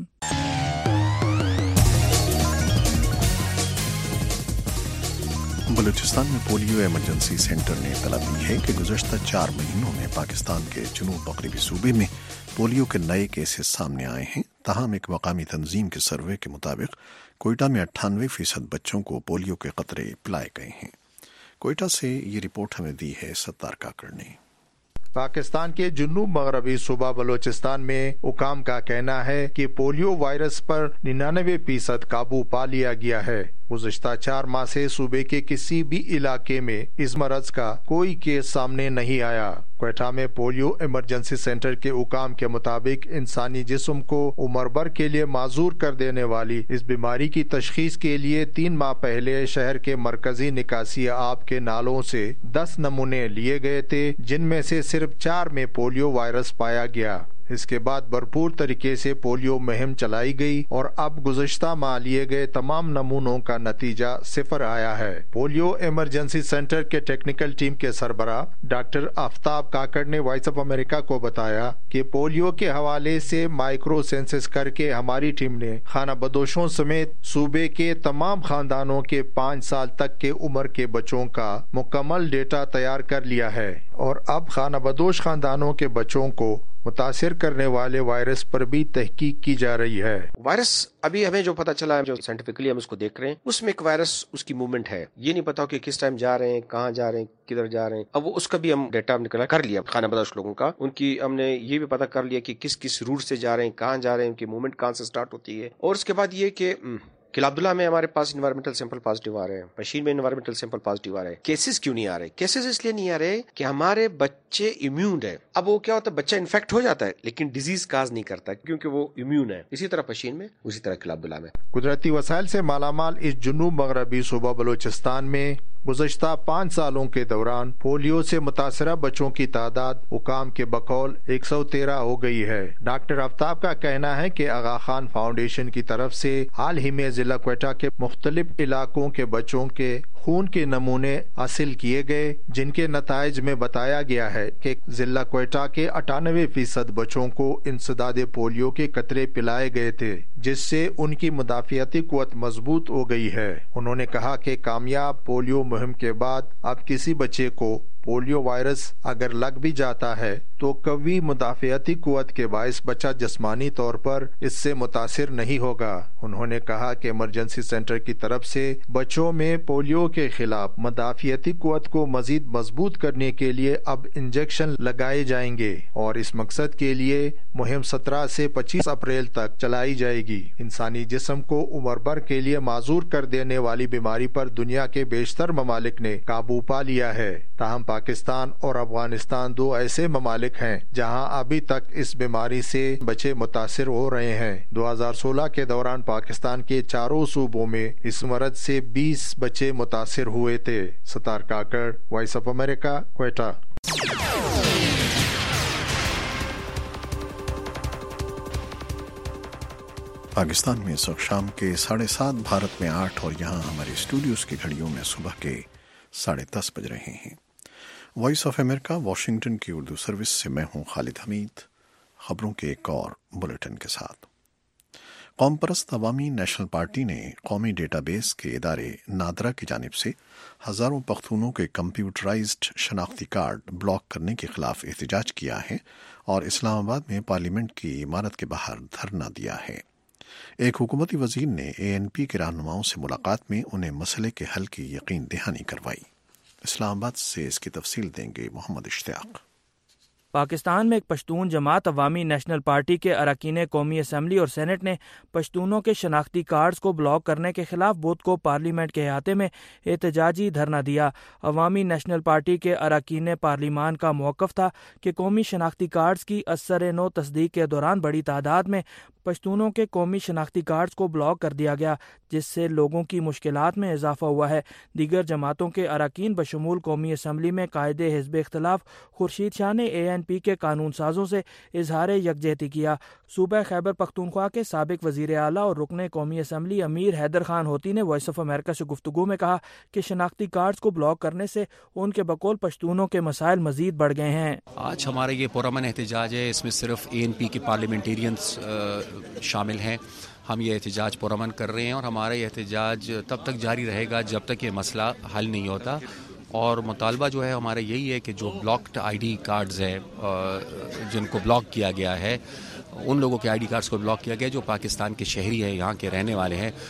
Balochistan में पोलियो इमरजेंसी सेंटर ने इत्तला दी है कि गुज़श्ता चार महीनों में पाकिस्तान के जनूब मगरबी सूबे में पोलियो के नए केसेस सामने आए हैं। ताहम एक मकामी तंजीम के सर्वे के मुताबिक कोयटा में अट्ठानवे फीसद बच्चों को पोलियो के कतरे पिलाए गए हैं। कोयटा से ये रिपोर्ट हमें दी है सत्तार काकड़ ने। पाकिस्तान के जुनूब मगरबी सूबा बलोचिस्तान में हुकाम का कहना है कि पोलियो वायरस पर निन्यानवे फीसद काबू पा लिया गया है। गुज़श्ता चार माह से सूबे के किसी भी इलाके में इस मरज का कोई केस सामने नहीं आया। क्वेटा में पोलियो इमरजेंसी सेंटर के हुकाम के मुताबिक इंसानी जिस्म को उम्र भर के लिए माजूर कर देने वाली इस बीमारी की तशखीस के लिए तीन माह पहले शहर के मरकजी निकासी आब के नालों से दस नमूने लिए गए थे, जिनमें से सिर्फ चार में पोलियो वायरस पाया गया। इसके बाद भरपूर तरीके से पोलियो मुहिम चलाई गई और अब गुज़श्ता माह लिए गए तमाम नमूनों का नतीजा सिफर आया है। पोलियो इमरजेंसी सेंटर के टेक्निकल टीम के सरबराह डॉक्टर आफ्ताब काकड़ ने वॉइस ऑफ अमेरिका को बताया कि पोलियो के हवाले से माइक्रो सेंसस करके हमारी टीम ने खाना बदोशों समेत सूबे के तमाम खानदानों के पाँच साल तक के उम्र के बच्चों का मुकम्मल डेटा तैयार कर लिया है और अब खाना बदोश खानदानों के बच्चों को मुतासिर करने वाले वायरस पर भी तहकीक की जा रही है। वायरस अभी हमें जो पता चला है, जो साइंटिफिकली हम उसको देख रहे हैं, उसमें एक वायरस उसकी मूवमेंट है। ये नहीं पता कि किस टाइम जा रहे हैं, कहाँ जा रहे हैं, किधर जा रहे हैं। अब वो उसका भी हम डेटा निकाला कर लिया खाना बदोश लोगों का। उनकी हमने ये भी पता कर लिया कि किस किस रूट से जा रहे हैं, कहाँ जा रहे हैं, उनकी मूवमेंट कहाँ से स्टार्ट होती है। और उसके बाद ये कि किला अब्दुल्ला में हमारे पास इन्वायरमेंटल सैंपल पॉजिटिव आ रहे हैं, पशीर में इन्वायरमेंटल सैंपल पॉजिटिव आ रहे हैं। केसेस क्यों नहीं आ रहे? केसेस इसलिए नहीं आ रहे कि हमारे बच्चे इम्यून है। अब वो क्या होता है, बच्चा इन्फेक्ट हो जाता है लेकिन डिजीज काज नहीं करता क्योंकि वो इम्यून है। इसी तरह पशीर में, उसी तरह किला अब्दुल्ला में। कुदरती वसाइल से मालामाल इस जुनूब मगरबी सूबा बलोचिस्तान में गुज़श्ता पाँच सालों के दौरान पोलियो से मुतासरा बच्चों की तादाद हुकाम के बकौल एक सौ तेरह हो गई है। डॉक्टर आफ्ताब का कहना है कि आगा खान फाउंडेशन की तरफ से हाल ही में जिला क्वेटा के मुख्तलिफ इलाकों के बच्चों के खून के नमूने हासिल किए गए, जिनके नताइज में बताया गया है कि जिला क्वेटा के अठानवे फीसद बच्चों को इंसदाद पोलियो के कतरे पिलाए गए थे, जिससे उनकी मुदाफियाती कुव्वत मजबूत हो गई है। उन्होंने कहा कि कामयाब पोलियो मुहिम के बाद अब किसी बच्चे को پولیو وائرس اگر لگ بھی جاتا ہے تو قوی مدافعتی قوت کے باعث بچہ جسمانی طور پر اس سے متاثر نہیں ہوگا۔ انہوں نے کہا کہ ایمرجنسی سینٹر کی طرف سے بچوں میں پولیو کے خلاف مدافعتی قوت کو مزید مضبوط کرنے کے لیے اب انجیکشن لگائے جائیں گے اور اس مقصد کے لیے مہم سترہ سے پچیس اپریل تک چلائی جائے گی۔ انسانی جسم کو عمر بھر کے لیے معذور کر دینے والی بیماری پر دنیا کے بیشتر ممالک نے قابو پا لیا ہے، تاہم پاکستان اور افغانستان دو ایسے ممالک ہیں جہاں ابھی تک اس بیماری سے بچے متاثر ہو رہے ہیں۔ دو ہزار سولہ کے دوران پاکستان کے چاروں صوبوں میں اس مرض سے بیس بچے متاثر ہوئے تھے۔ Sattar Kakar, Voice of America, Quetta. Pakistan میں اس وقت شام کے ساڑھے سات، بھارت میں آٹھ اور یہاں ہمارے اسٹوڈیوز کی گھڑیوں میں صبح کے ساڑھے دس بج رہے ہیں۔ وائس آف امریکہ واشنگٹن کی اردو سروس سے میں ہوں خالد حمید، خبروں کے ایک اور بلیٹن کے ساتھ۔ قوم پرست عوامی نیشنل پارٹی نے قومی ڈیٹا بیس کے ادارے نادرا کی جانب سے ہزاروں پختونوں کے کمپیوٹرائزڈ شناختی کارڈ بلاک کرنے کے خلاف احتجاج کیا ہے اور اسلام آباد میں پارلیمنٹ کی عمارت کے باہر دھرنا دیا ہے۔ ایک حکومتی وزیر نے اے این پی کے رہنماؤں سے ملاقات میں انہیں مسئلے کے حل کی یقین دہانی کروائی۔ اسلام آباد سے اس کی تفصیل دیں گے محمد اشتیاق۔ پاکستان میں ایک پشتون جماعت عوامی نیشنل پارٹی کے اراکین قومی اسمبلی اور سینٹ نے پشتونوں کے شناختی کارڈز کو بلاک کرنے کے خلاف بدھ کو پارلیمنٹ کے احاطے میں احتجاجی دھرنا دیا۔ عوامی نیشنل پارٹی کے اراکین پارلیمان کا موقف تھا کہ قومی شناختی کارڈز کی اثر نو تصدیق کے دوران بڑی تعداد میں پشتونوں کے قومی شناختی کارڈز کو بلاک کر دیا گیا، جس سے لوگوں کی مشکلات میں اضافہ ہوا ہے۔ دیگر جماعتوں کے اراکین بشمول قومی اسمبلی میں قائد حزب اختلاف خورشید شاہ نے اے این پی کے قانون سازوں سے اظہار یکجہتی کیا۔ صوبہ خیبر پختونخوا کے سابق وزیر اعلیٰ اور رکن قومی اسمبلی امیر حیدر خان ہوتی نے وائس آف امریکہ سے گفتگو میں کہا کہ شناختی کارڈز کو بلاک کرنے سے ان کے بقول پشتونوں کے مسائل مزید بڑھ گئے ہیں۔ آج ہمارا یہ پرامن احتجاج ہے، اس میں صرف اے این پی کے پارلیمنٹیرینز شامل ہیں۔ ہم یہ احتجاج پرامن کر رہے ہیں اور ہمارا یہ احتجاج تب تک جاری رہے گا جب تک یہ مسئلہ حل نہیں ہوتا، اور مطالبہ جو ہے ہمارا یہی ہے کہ جو بلاکڈ آئی ڈی کارڈز ہیں جن کو بلاک کیا گیا ہے، ان لوگوں کے آئی ڈی کارڈز کو بلاک کیا گیا جو پاکستان کے شہری ہیں، یہاں کے رہنے والے ہیں،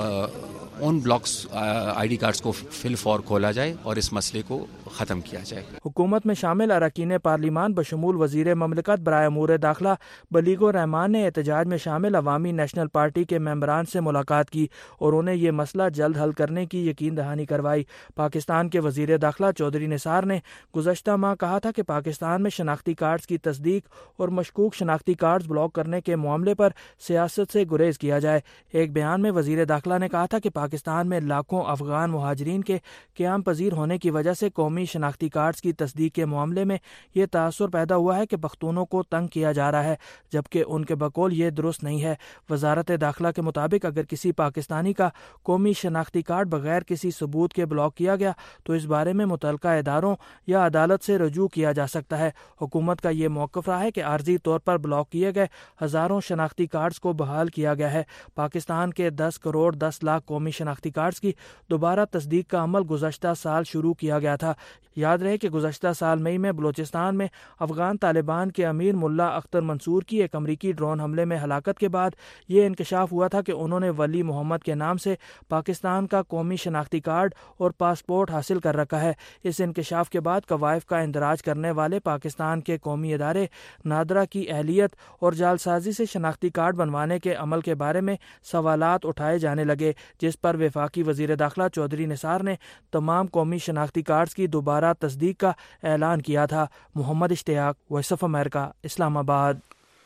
ان بلاکس آئی ڈی کارڈز کو فی الفور کھولا جائے اور اس مسئلے کو ختم کیا جائے۔ حکومت میں شامل اراکین پارلیمان بشمول وزیر مملکت برائے امور داخلہ بلیغ الرحمان نے احتجاج میں شامل عوامی نیشنل پارٹی کے ممبران سے ملاقات کی اور انہیں یہ مسئلہ جلد حل کرنے کی یقین دہانی کروائی۔ پاکستان کے وزیر داخلہ چودھری نثار نے گزشتہ ماہ کہا تھا کہ پاکستان میں شناختی کارڈز کی تصدیق اور مشکوک شناختی کارڈز بلاک کرنے کے معاملے پر سیاست سے گریز کیا جائے۔ ایک بیان میں وزیر داخلہ نے کہا تھا کہ پاکستان میں لاکھوں افغان مہاجرین کے قیام پذیر ہونے کی وجہ سے قومی شناختی کارڈز کی تصدیق کے معاملے میں یہ تاثر پیدا ہوا ہے کہ پختونوں کو تنگ کیا جا رہا ہے، جبکہ ان کے بقول یہ درست نہیں ہے۔ وزارت داخلہ کے مطابق اگر کسی پاکستانی کا قومی شناختی کارڈ بغیر کسی ثبوت کے بلاک کیا گیا تو اس بارے میں متعلقہ اداروں یا عدالت سے رجوع کیا جا سکتا ہے۔ حکومت کا یہ موقف رہا ہے کہ عارضی طور پر بلاک کیے گئے ہزاروں شناختی کارڈز کو بحال کیا گیا ہے۔ پاکستان کے دس کروڑ دس لاکھ قومی شناختی کارڈز کی دوبارہ تصدیق کا عمل گزشتہ سال شروع کیا گیا تھا۔ یاد رہے کہ گزشتہ سال مئی میں بلوچستان میں افغان طالبان کے امیر ملا اختر منصور کی ایک امریکی ڈرون حملے میں ہلاکت کے بعد یہ انکشاف ہوا تھا کہ انہوں نے ولی محمد کے نام سے پاکستان کا قومی شناختی کارڈ اور پاسپورٹ حاصل کر رکھا ہے۔ اس انکشاف کے بعد قوائف کا اندراج کرنے والے پاکستان کے قومی ادارے نادرا کی اہلیت اور جعلسازی سے شناختی کارڈ بنوانے کے عمل کے بارے میں سوالات اٹھائے جانے لگے، جس پر وفاقی وزیر داخلہ چودھری نثار نے تمام قومی شناختی کارڈز کی دوبارہ تصدیق کا اعلان کیا تھا۔ محمد اشتیاق، وائس آف امریکہ، اسلام آباد۔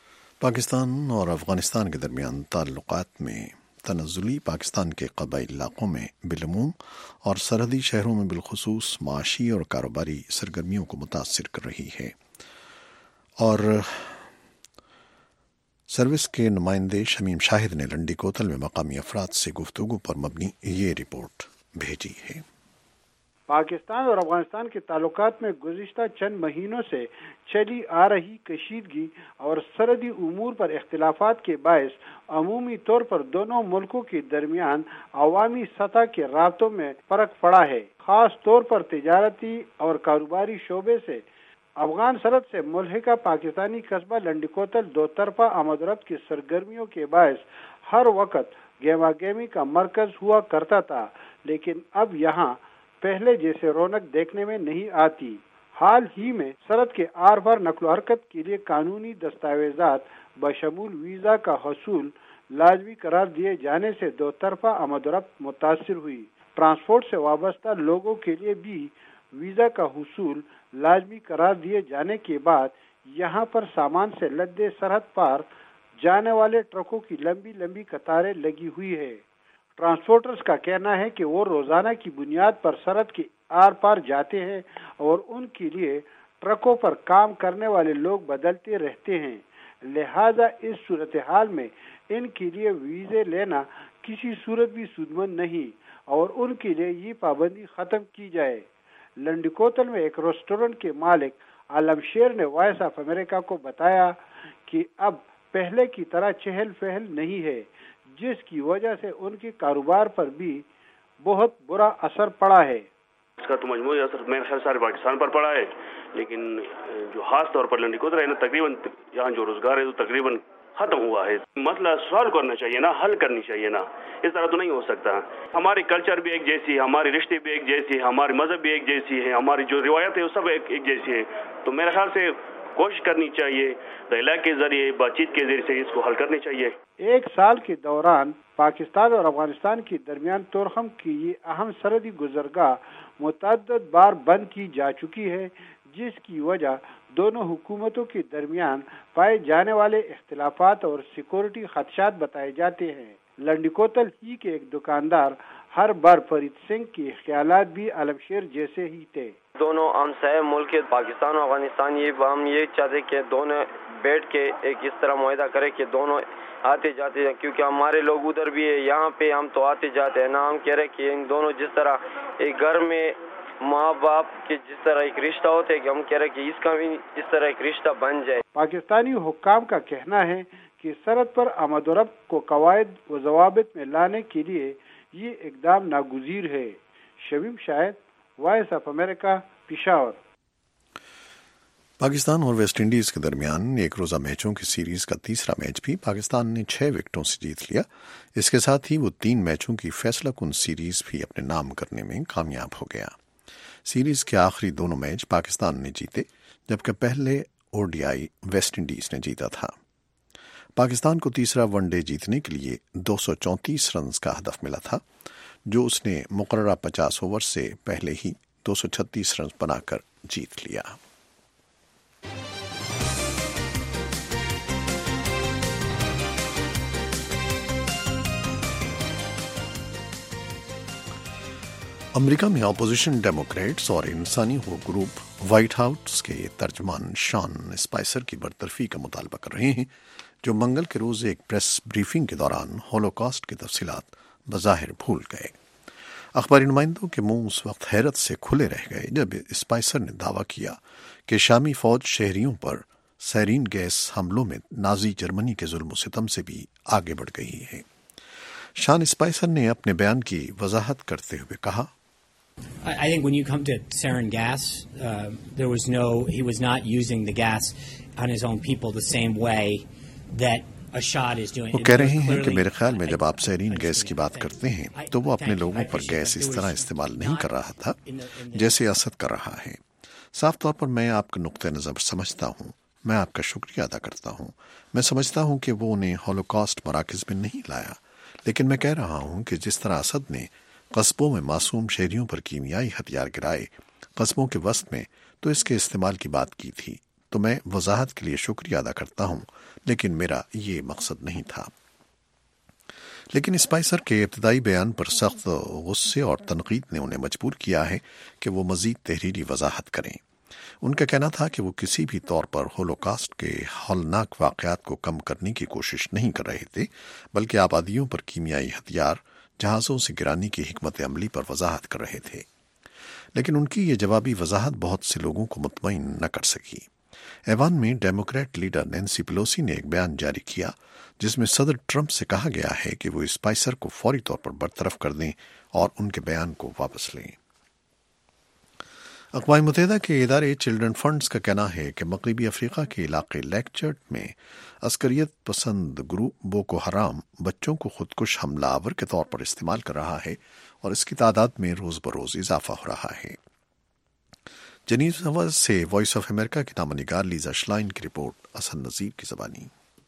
پاکستان اور افغانستان کے درمیان تعلقات میں تنزلی پاکستان کے قبائلی علاقوں میں بالعموم اور سرحدی شہروں میں بالخصوص معاشی اور کاروباری سرگرمیوں کو متاثر کر رہی ہے، اور سروس کے نمائندے شمیم شاہد نے لنڈی کوتل میں مقامی افراد سے گفتگو پر مبنی یہ رپورٹ بھیجی ہے۔ پاکستان اور افغانستان کے تعلقات میں گزشتہ چند مہینوں سے چلی آ رہی کشیدگی اور سرحدی امور پر اختلافات کے باعث عمومی طور پر دونوں ملکوں کے درمیان عوامی سطح کے رابطوں میں فرق پڑا ہے، خاص طور پر تجارتی اور کاروباری شعبے سے۔ افغان سرحد سے ملحقہ پاکستانی قصبہ لنڈی کوتل دو طرفہ آمد و رفت کی سرگرمیوں کے باعث ہر وقت گہما گہمی کا مرکز ہوا کرتا تھا، لیکن اب یہاں پہلے جیسے رونق دیکھنے میں نہیں آتی۔ حال ہی میں سرحد کے آر پار نقل و حرکت کے لیے قانونی دستاویزات بشمول ویزا کا حصول لازمی قرار دیے جانے سے دو طرفہ آمد و رفت متاثر ہوئی۔ ٹرانسپورٹ سے وابستہ لوگوں کے لیے بھی ویزا کا حصول لازمی قرار دیے جانے کے بعد یہاں پر سامان سے لدے سرحد پار جانے والے ٹرکوں کی لمبی لمبی قطاریں لگی ہوئی ہے۔ ٹرانسپورٹرز کا کہنا ہے کہ وہ روزانہ کی بنیاد پر سرحد کے آر پار جاتے ہیں اور ان کے لیے ٹرکوں پر کام کرنے والے لوگ بدلتے رہتے ہیں، لہذا اس صورتحال میں ان کے لیے ویزے لینا کسی صورت بھی سودمند نہیں اور ان کے لیے یہ پابندی ختم کی جائے۔ لنڈی کوتل میں ایک ریسٹورنٹ کے مالک عالم شیر نے وائس آف امریکہ کو بتایا کہ اب پہلے کی طرح چہل پہل نہیں ہے، جس کی وجہ سے ان کے کاروبار پر بھی بہت برا اثر پڑا ہے۔ اس کا تو مجموعی اثر میرے خیال سارے پاکستان پر پڑا ہے، لیکن جو خاص طور پر لنڈی کوتل ہے نا، تقریباً یہاں جو روزگار ہے وہ تقریباً ختم ہوا ہے۔ مسئلہ سالو کرنا چاہیے نا، حل کرنی چاہیے نا، اس طرح تو نہیں ہو سکتا۔ ہماری کلچر بھی ایک جیسی ہے، ہمارے رشتے بھی ایک جیسی ہے، ہمارے مذہب بھی ایک جیسی ہے، ہماری جو روایت ہے وہ سب ایک ایک جیسی ہے، تو میرے خیال سے کوشش کرنی چاہیے ضلع کے ذریعے بات چیت کے ذریعے سے اس کو حل کرنی چاہیے۔ ایک سال کے دوران پاکستان اور افغانستان کے درمیان تورخم کی یہ اہم سرحدی گزرگاہ متعدد بار بند کی جا چکی ہے، جس کی وجہ دونوں حکومتوں کے درمیان پائے جانے والے اختلافات اور سیکورٹی خدشات بتائے جاتے ہیں۔ لنڈی کوتل ہی کے ایک دکاندار ہر بار فرید سنگھ کے خیالات بھی عالم شیر جیسے ہی تھے۔ دونوں ہمسائے ملک پاکستان اور افغانستان یہ ہم یہ چاہتے کہ دونوں بیٹھ کے ایک اس طرح معاہدہ کرے کہ دونوں آتے جاتے ہیں، کیونکہ ہمارے لوگ ادھر بھی ہے، یہاں پہ ہم تو آتے جاتے ہیں نا۔ ہم کہہ رہے کہ ان دونوں جس طرح ایک گھر میں ماں باپ کے جس طرح ایک رشتہ ہوتا ہے کہ ہم کہہ رہے کہ اس کا بھی اس طرح ایک رشتہ بن جائے۔ پاکستانی حکام کا کہنا ہے کہ سرحد پر آمد و رفت کو قواعد و ضوابط میں لانے کے لیے یہ اقدام ناگزیر ہے۔ Shamim Shahid, Voice of America, Peshawar. Pakistan اور ویسٹ انڈیز کے درمیان ایک روزہ میچوں کی سیریز کا تیسرا میچ بھی پاکستان نے چھ وکٹوں سے جیت لیا۔ اس کے ساتھ ہی وہ تین میچوں کی فیصلہ کن سیریز بھی اپنے نام کرنے میں کامیاب ہو گیا۔ سیریز کے آخری دونوں میچ پاکستان نے جیتے، جبکہ پہلے O D I West Indies نے جیتا تھا۔ پاکستان کو تیسرا ون ڈے جیتنے کے لیے دو سو چونتیس رنز کا ہدف ملا تھا، جو اس نے مقررہ پچاس اوور سے پہلے ہی دو سو چھتیس رنز بنا کر جیت لیا۔ امریکہ میں اپوزیشن ڈیموکریٹس اور انسانی حقوق گروپ وائٹ ہاؤس کے ترجمان شان اسپائسر کی برطرفی کا مطالبہ کر رہے ہیں، جو منگل کے روز ایک پریس بریفنگ کے دوران ہولوکاسٹ کی تفصیلات بظاہر بھول گئے۔ اخباری نمائندوں کے منہ اس وقت حیرت سے کھلے رہ گئے جب اسپائسر نے دعویٰ کیا کہ شامی فوج شہریوں پر سیرین گیس حملوں میں نازی جرمنی کے ظلم و ستم سے بھی آگے بڑھ گئی ہے۔ شان اسپائسر نے اپنے بیان کی وضاحت کرتے ہوئے کہا، I think when you come to sarin gas, uh, there was no, he was not using the gas on his own people the same way that Assad is doing. وہ کہہ رہے ہیں کہ میرے خیال میں جب آپ سیرین گیس کی بات کرتے ہیں تو وہ اپنے لوگوں پر گیس اس طرح استعمال نہیں کر رہا تھا جیسے اسد کر رہا ہے۔ صاف طور پر میں آپ کا نقطہ نظر سمجھتا ہوں، میں آپ کا شکریہ ادا کرتا ہوں۔ میں سمجھتا ہوں کہ وہ انہیں ہولوکاسٹ مراکز میں نہیں لایا، لیکن میں کہہ رہا ہوں کہ جس طرح اسد نے قصبوں میں معصوم شہریوں پر کیمیائی ہتھیار گرائے قصبوں کے وسط میں تو اس کے استعمال کی بات کی تھی، تو میں وضاحت کے لیے شکریہ ادا کرتا ہوں، لیکن میرا یہ مقصد نہیں تھا۔ لیکن اسپائسر کے ابتدائی بیان پر سخت غصے اور تنقید نے انہیں مجبور کیا ہے کہ وہ مزید تحریری وضاحت کریں۔ ان کا کہنا تھا کہ وہ کسی بھی طور پر ہولوکاسٹ کے ہولناک واقعات کو کم کرنے کی کوشش نہیں کر رہے تھے، بلکہ آبادیوں پر کیمیائی ہتھیار جہازوں سے گرانی کی حکمت عملی پر وضاحت کر رہے تھے۔ لیکن ان کی یہ جوابی وضاحت بہت سے لوگوں کو مطمئن نہ کر سکی۔ ایوان میں ڈیموکریٹ لیڈر نینسی پیلوسی نے ایک بیان جاری کیا جس میں صدر ٹرمپ سے کہا گیا ہے کہ وہ اسپائسر کو فوری طور پر برطرف کر دیں اور ان کے بیان کو واپس لیں۔ اقوام متحدہ کے ادارے چلڈرن فنڈز کا کہنا ہے کہ مغربی افریقہ کے علاقے لیک چڈ میں عسکریت پسند گروپ بوکو حرام بچوں کو خودکش حملہ آور کے طور پر استعمال کر رہا ہے اور اس کی تعداد میں روز بروز اضافہ ہو رہا ہے۔ جنیوا سے وائس آف امریکہ کی نامہ نگار لیزا شلائن کی رپورٹ، اسد نذیر کی زبانی۔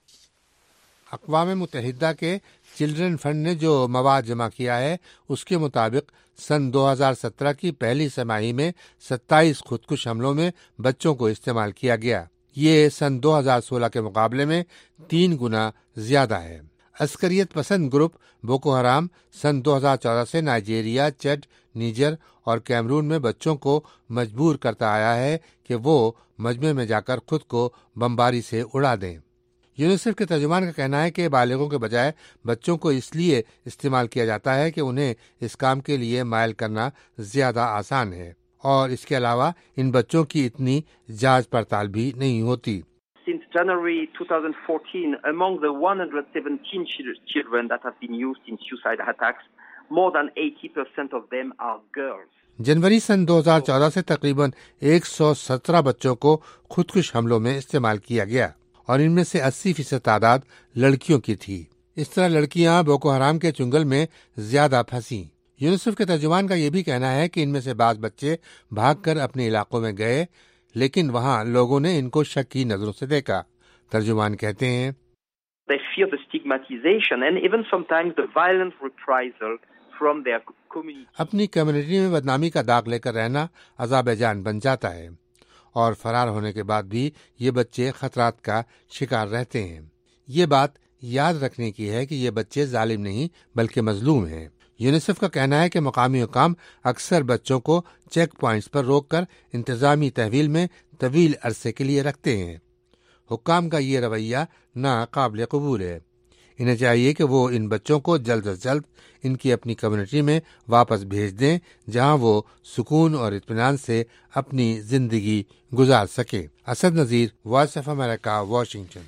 اقوام متحدہ کے چلڈرن فنڈ نے جو مواد جمع کیا ہے اس کے مطابق سن دو ہزار سترہ کی پہلی سہ ماہی میں ستائیس خودکش حملوں میں بچوں کو استعمال کیا گیا۔ یہ سن دو ہزار سولہ کے مقابلے میں تین گنا زیادہ ہے۔ عسکریت پسند گروپ بوکو حرام سن دو ہزار چودہ سے نائجیریا، چڈ، نیجر اور کیمرون میں بچوں کو مجبور کرتا آیا ہے کہ وہ مجمع میں جا کر خود کو بمباری سے اڑا دیں۔ یونیسیف کے ترجمان کا کہنا ہے کہ بالغوں کے بجائے بچوں کو اس لیے استعمال کیا جاتا ہے کہ انہیں اس کام کے لیے مائل کرنا زیادہ آسان ہے، اور اس کے علاوہ ان بچوں کی اتنی جانچ پڑتال بھی نہیں ہوتی۔ Since January twenty fourteen, among the one hundred seventeen children that have been used in suicide attacks, more than eighty percent of them are girls. جنوری سن دو ہزار چودہ سے تقریباً ایک سو سترہ بچوں کو خودکش حملوں میں استعمال کیا گیا اور ان میں سے اسی فیصد تعداد لڑکیوں کی تھی۔ اس طرح لڑکیاں بوکو حرام کے چنگل میں زیادہ پھنسی۔ یونیسیف کے ترجمان کا یہ بھی کہنا ہے کہ ان میں سے بعض بچے بھاگ کر اپنے علاقوں میں گئے، لیکن وہاں لوگوں نے ان کو شک کی نظروں سے دیکھا۔ ترجمان کہتے ہیں They fear the stigmatization and even sometimes the violent reprisal from their community. اپنی کمیونٹی میں بدنامی کا داغ لے کر رہنا عذاب جان بن جاتا ہے، اور فرار ہونے کے بعد بھی یہ بچے خطرات کا شکار رہتے ہیں۔ یہ بات یاد رکھنے کی ہے کہ یہ بچے ظالم نہیں بلکہ مظلوم ہیں۔ یونیسیف کا کہنا ہے کہ مقامی حکام اکثر بچوں کو چیک پوائنٹس پر روک کر انتظامی تحویل میں طویل عرصے کے لیے رکھتے ہیں۔ حکام کا یہ رویہ ناقابل قبول ہے۔ انہیں چاہیے کہ وہ ان بچوں کو جلد از جلد ان کی اپنی کمیونٹی میں واپس بھیج دیں، جہاں وہ سکون اور اطمینان سے اپنی زندگی گزار سکیں۔ Asad Nazir, Voice of America, Washington.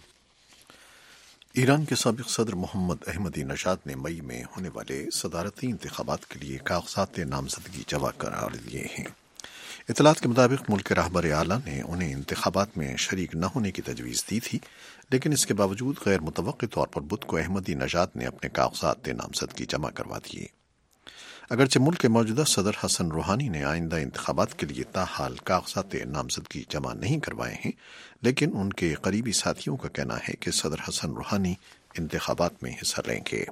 Iran کے سابق صدر محمد احمدی نژاد نے مئی میں ہونے والے صدارتی انتخابات کے لیے کاغذات نامزدگی جمع کرا دیے ہیں۔ اطلاعات کے مطابق ملک کے رہبر اعلیٰ نے انہیں انتخابات میں شریک نہ ہونے کی تجویز دی تھی، لیکن اس کے باوجود غیر متوقع طور پر بدھ کو احمدی نژاد نے اپنے کاغذات نامزدگی جمع کروا دیے۔ اگرچہ ملک کے موجودہ صدر حسن روحانی نے آئندہ انتخابات کے لیے تاحال کاغذات نامزدگی جمع نہیں کروائے ہیں، لیکن ان کے قریبی ساتھیوں کا کہنا ہے کہ صدر حسن روحانی انتخابات میں حصہ لیں گے۔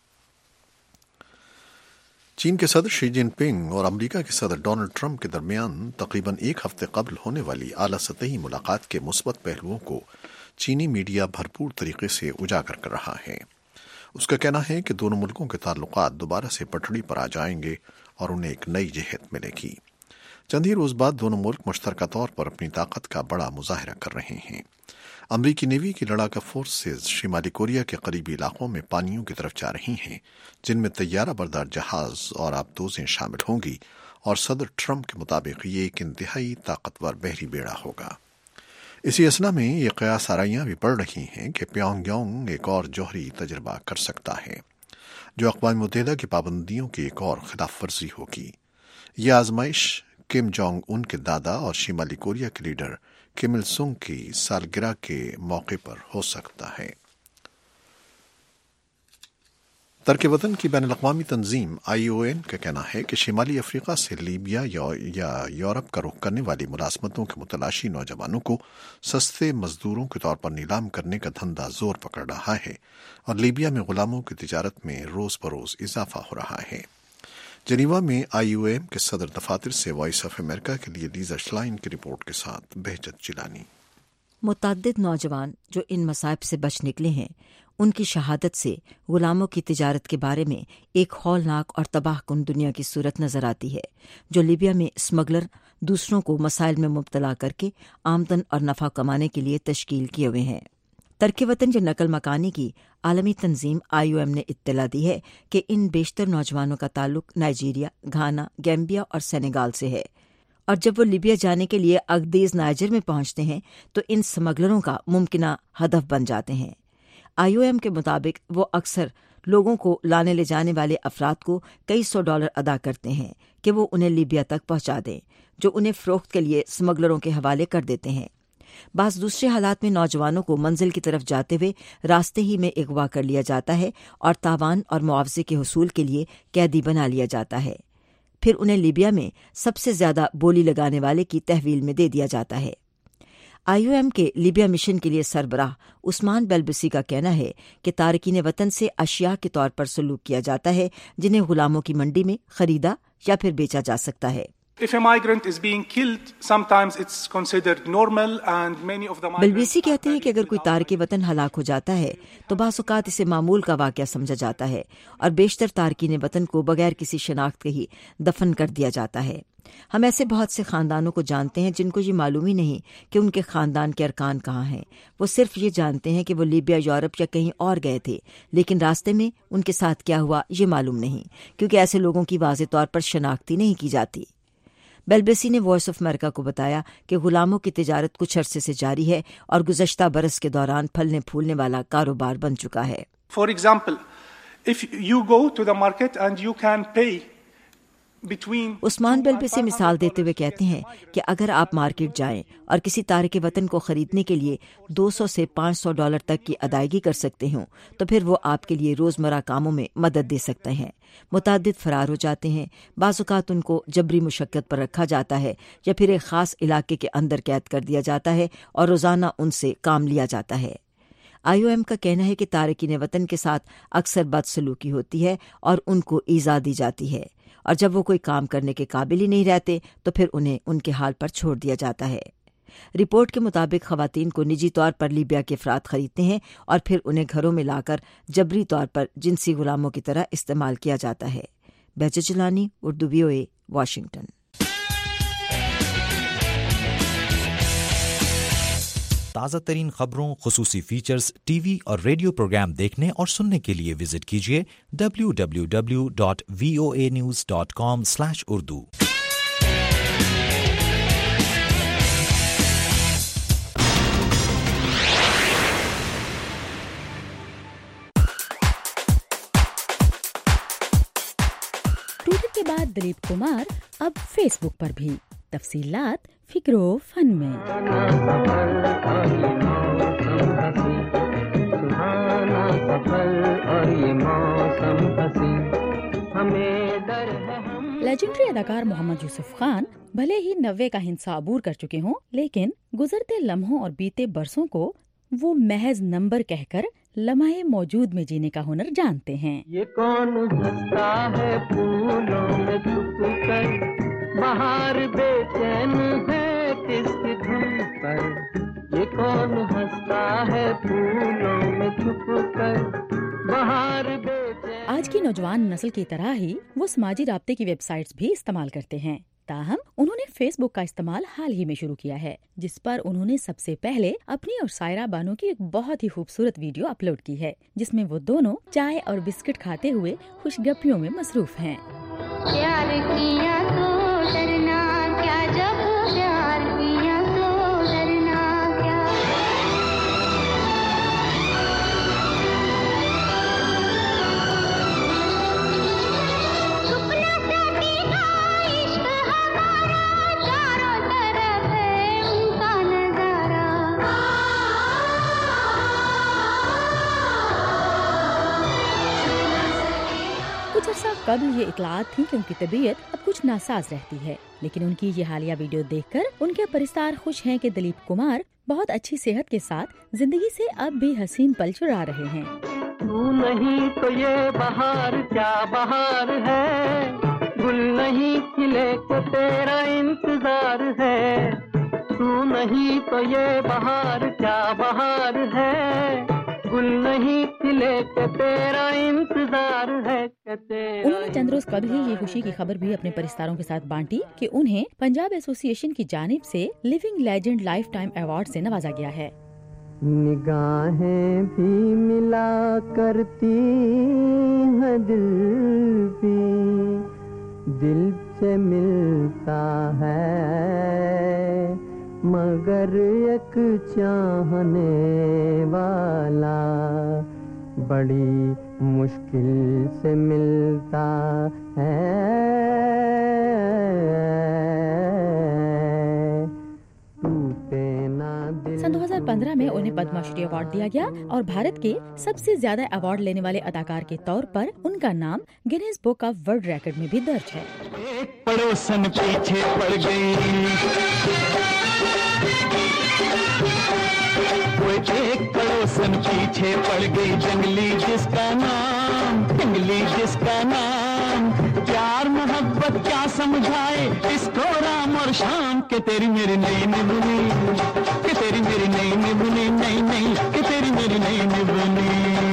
چین کے صدر شی جن پنگ اور امریکہ کے صدر ڈونلڈ ٹرمپ کے درمیان تقریباً ایک ہفتے قبل ہونے والی اعلیٰ سطحی ملاقات کے مثبت پہلوؤں کو چینی میڈیا بھرپور طریقے سے اجاگر کر رہا ہے۔ اس کا کہنا ہے کہ دونوں ملکوں کے تعلقات دوبارہ سے پٹڑی پر آ جائیں گے اور انہیں ایک نئی جہت ملے گی۔ چند ہی روز بعد دونوں ملک مشترکہ طور پر اپنی طاقت کا بڑا مظاہرہ کر رہے ہیں۔ امریکی نیوی کی لڑاکا فورسز شمالی کوریا کے قریبی علاقوں میں پانیوں کی طرف جا رہی ہیں، جن میں طیارہ بردار جہاز اور آبدوزیں شامل ہوں گی، اور صدر ٹرمپ کے مطابق یہ ایک انتہائی طاقتور بحری بیڑا ہوگا۔ اسی اثنا میں یہ قیاس آرائیاں بھی بڑھ رہی ہیں کہ پیونگ یانگ ایک اور جوہری تجربہ کر سکتا ہے، جو اقوام متحدہ کی پابندیوں کی ایک اور خلاف ورزی ہوگی۔ یہ آزمائش کم جونگ ان کے دادا اور شمالی کوریا کے لیڈر کم il سنگ کی سالگرہ کے موقع پر ہو سکتا ہے۔ ترک وطن کی بین الاقوامی تنظیم آئی او این کا کہنا ہے کہ شمالی افریقہ سے لیبیا یا یورپ کا رخ کرنے والی ملازمتوں کے متلاشی نوجوانوں کو سستے مزدوروں کے طور پر نیلام کرنے کا دھندا زور پکڑ رہا ہے، اور لیبیا میں غلاموں کی تجارت میں روز بروز اضافہ ہو رہا ہے۔ جنیوا میں آئی او ایم کے صدر دفاتر سے وائس آف امریکہ کے لیے لیزا شلائن کی رپورٹ کے ساتھ بہجت چلانی۔ متعدد نوجوان جو ان مصائب سے بچ نکلے ہیں، ان کی شہادت سے غلاموں کی تجارت کے بارے میں ایک ہولناک اور تباہ کن دنیا کی صورت نظر آتی ہے، جو لیبیا میں اسمگلر دوسروں کو مسائل میں مبتلا کر کے آمدن اور نفع کمانے کے لیے تشکیل کیے ہوئے ہیں۔ ترک وطن یا نقل مکانی کی عالمی تنظیم آئی او ایم نے اطلاع دی ہے کہ ان بیشتر نوجوانوں کا تعلق نائجیریا، گھانا، گیمبیا اور سینیگال سے ہے، اور جب وہ لیبیا جانے کے لیے اگدیز نائجر میں پہنچتے ہیں تو ان سمگلروں کا ممکنہ ہدف بن جاتے ہیں۔ آئی او ایم کے مطابق وہ اکثر لوگوں کو لانے لے جانے والے افراد کو کئی سو ڈالر ادا کرتے ہیں کہ وہ انہیں لیبیا تک پہنچا دیں، جو انہیں فروخت کے لیے سمگلروں کے حوالے کر دیتے ہیں۔ بعض دوسرے حالات میں نوجوانوں کو منزل کی طرف جاتے ہوئے راستے ہی میں اغوا کر لیا جاتا ہے اور تاوان اور معاوضے کے حصول کے لیے قیدی بنا لیا جاتا ہے، پھر انہیں لیبیا میں سب سے زیادہ بولی لگانے والے کی تحویل میں دے دیا جاتا ہے۔ آئی او ایم کے لیبیا مشن کے لیے سربراہ عثمان بلبسی کا کہنا ہے کہ تارکین وطن سے اشیاء کے طور پر سلوک کیا جاتا ہے جنہیں غلاموں کی منڈی میں خریدا یا پھر بیچا جا سکتا ہے۔ If a migrant is being killed, sometimes it's considered normal and many of the migrants... بلبیسی کہتے ہیں کہ اگر کوئی تارک وطن ہلاک ہو جاتا ہے تو بعض اوقات اسے معمول کا واقعہ سمجھا جاتا ہے، اور بیشتر تارکین وطن کو بغیر کسی شناخت کے ہی دفن کر دیا جاتا ہے۔ ہم ایسے بہت سے خاندانوں کو جانتے ہیں جن کو یہ معلوم ہی نہیں کہ ان کے خاندان کے ارکان کہاں ہیں، وہ صرف یہ جانتے ہیں کہ وہ لیبیا، یورپ یا کہیں اور گئے تھے، لیکن راستے میں ان کے ساتھ کیا ہوا یہ معلوم نہیں، کیونکہ ایسے لوگوں کی واضح طور پر شناختی نہیں کی جاتی۔ بلبیسی نے وائس آف امریکہ کو بتایا کہ غلاموں کی تجارت کچھ عرصے سے جاری ہے اور گزشتہ برس کے دوران پھلنے پھولنے والا کاروبار بن چکا ہے۔ For example, if you go to the market and you can pay عثمان بلبے سے مثال دیتے ہوئے کہتے ہیں کہ اگر آپ مارکیٹ جائیں اور کسی تارک وطن کو خریدنے کے لیے دو سو سے پانچ سو ڈالر تک کی ادائیگی کر سکتے ہوں تو پھر وہ آپ کے لیے روزمرہ کاموں میں مدد دے سکتے ہیں۔ متعدد فرار ہو جاتے ہیں، بعض اوقات ان کو جبری مشقت پر رکھا جاتا ہے یا پھر ایک خاص علاقے کے اندر قید کر دیا جاتا ہے اور روزانہ ان سے کام لیا جاتا ہے۔ آئی او ایم کا کہنا ہے کہ تارکین وطن کے ساتھ اکثر بدسلوکی ہوتی ہے اور ان کو ایذا دی جاتی ہے، اور جب وہ کوئی کام کرنے کے قابل ہی نہیں رہتے تو پھر انہیں ان کے حال پر چھوڑ دیا جاتا ہے۔ رپورٹ کے مطابق خواتین کو نجی طور پر لیبیا کے افراد خریدتے ہیں اور پھر انہیں گھروں میں لا کر جبری طور پر جنسی غلاموں کی طرح استعمال کیا جاتا ہے۔ بیجا جلانی، اردو وی او اے، واشنگٹن۔ تازہ ترین خبروں، خصوصی فیچرز، ٹی وی اور ریڈیو پروگرام دیکھنے اور سننے کے لیے وزٹ کیجیے W W W dot V O A news dot com slash Urdu. Twitter کے بعد دلیپ کمار اب فیس بک پر بھی، تفصیلات فکر و فن میں۔ لیجنڈری اداکار محمد یوسف خان بھلے ہی نوے کا ہنسا عبور کر چکے ہوں، لیکن گزرتے لمحوں اور بیتے برسوں کو وہ محض نمبر کہہ کر لمحے موجود میں جینے کا ہنر جانتے ہیں۔ یہ کون ہنستا ہے پھولوں میں چھپ کر، بہار بے چین ہے کس کی دھن پر، یہ کون ہنستا ہے پھولوں میں چھپ کر، بہار بے چین۔ آج کی نوجوان نسل کی طرح ہی وہ سماجی رابطے کی ویب سائٹس بھی استعمال کرتے ہیں، تاہم انہوں نے فیس بک کا استعمال حال ہی میں شروع کیا ہے، جس پر انہوں نے سب سے پہلے اپنی اور سائرہ بانو کی ایک بہت ہی خوبصورت ویڈیو اپلوڈ کی ہے، جس میں وہ دونوں چائے اور بسکٹ کھاتے ہوئے خوش گپیوں میں مصروف ہیں۔ پیار کیا تو ڈرنا کیا، جب پیار کیا تو ڈرنا کیا۔ کچھ عرصہ قبل یہ اطلاعات تھیں کہ ان کی طبیعت اب کچھ ناساز رہتی ہے، لیکن ان کی یہ حالیہ ویڈیو دیکھ کر ان کے پرستار خوش ہیں کہ دلیپ کمار بہت اچھی صحت کے ساتھ زندگی سے اب بھی حسین پل چرا رہے ہیں۔ تو نہیں تو یہ بہار کیا بہار ہے، گل نہیں کھلے تو تیرا انتظار ہے، تو نہیں تو یہ بہار کیا بہار ہے، گل نہیں کھلے تو تیرا انتظار ہے۔ انہوں نے چند روز قبل ہی یہ خوشی کی خبر بھی اپنے پرستاروں کے ساتھ بانٹی کہ انہیں پنجاب ایسوسی ایشن کی جانب سے living legend lifetime award سے نوازا گیا ہے۔ نگاہیں بھی ملا کرتی ہیں دل بھی، دل سے ملتا ہے مگر ایک چاہنے والا بڑی مشکل سے ملتا ہے۔ سن دو ہزار پندرہ میں انہیں پدما شری ایوارڈ دیا گیا اور بھارت کے سب سے زیادہ ایوارڈ لینے والے اداکار کے طور پر ان کا نام Guinness Book of World Record میں بھی درج ہے۔ ایک پڑوسن پیچھے پڑ گئی، ایک پڑوسن پیچھے پڑ گئی، جنگلی جس کا نام، جنگلی جس کا نام، پیار محبت کیا سمجھائے اس کو رام اور شام، کہ تیری میری نئی نبنی، کہ تیری میری نئی نبنی، نئی نئی کہ تیری میری نئی نبنی۔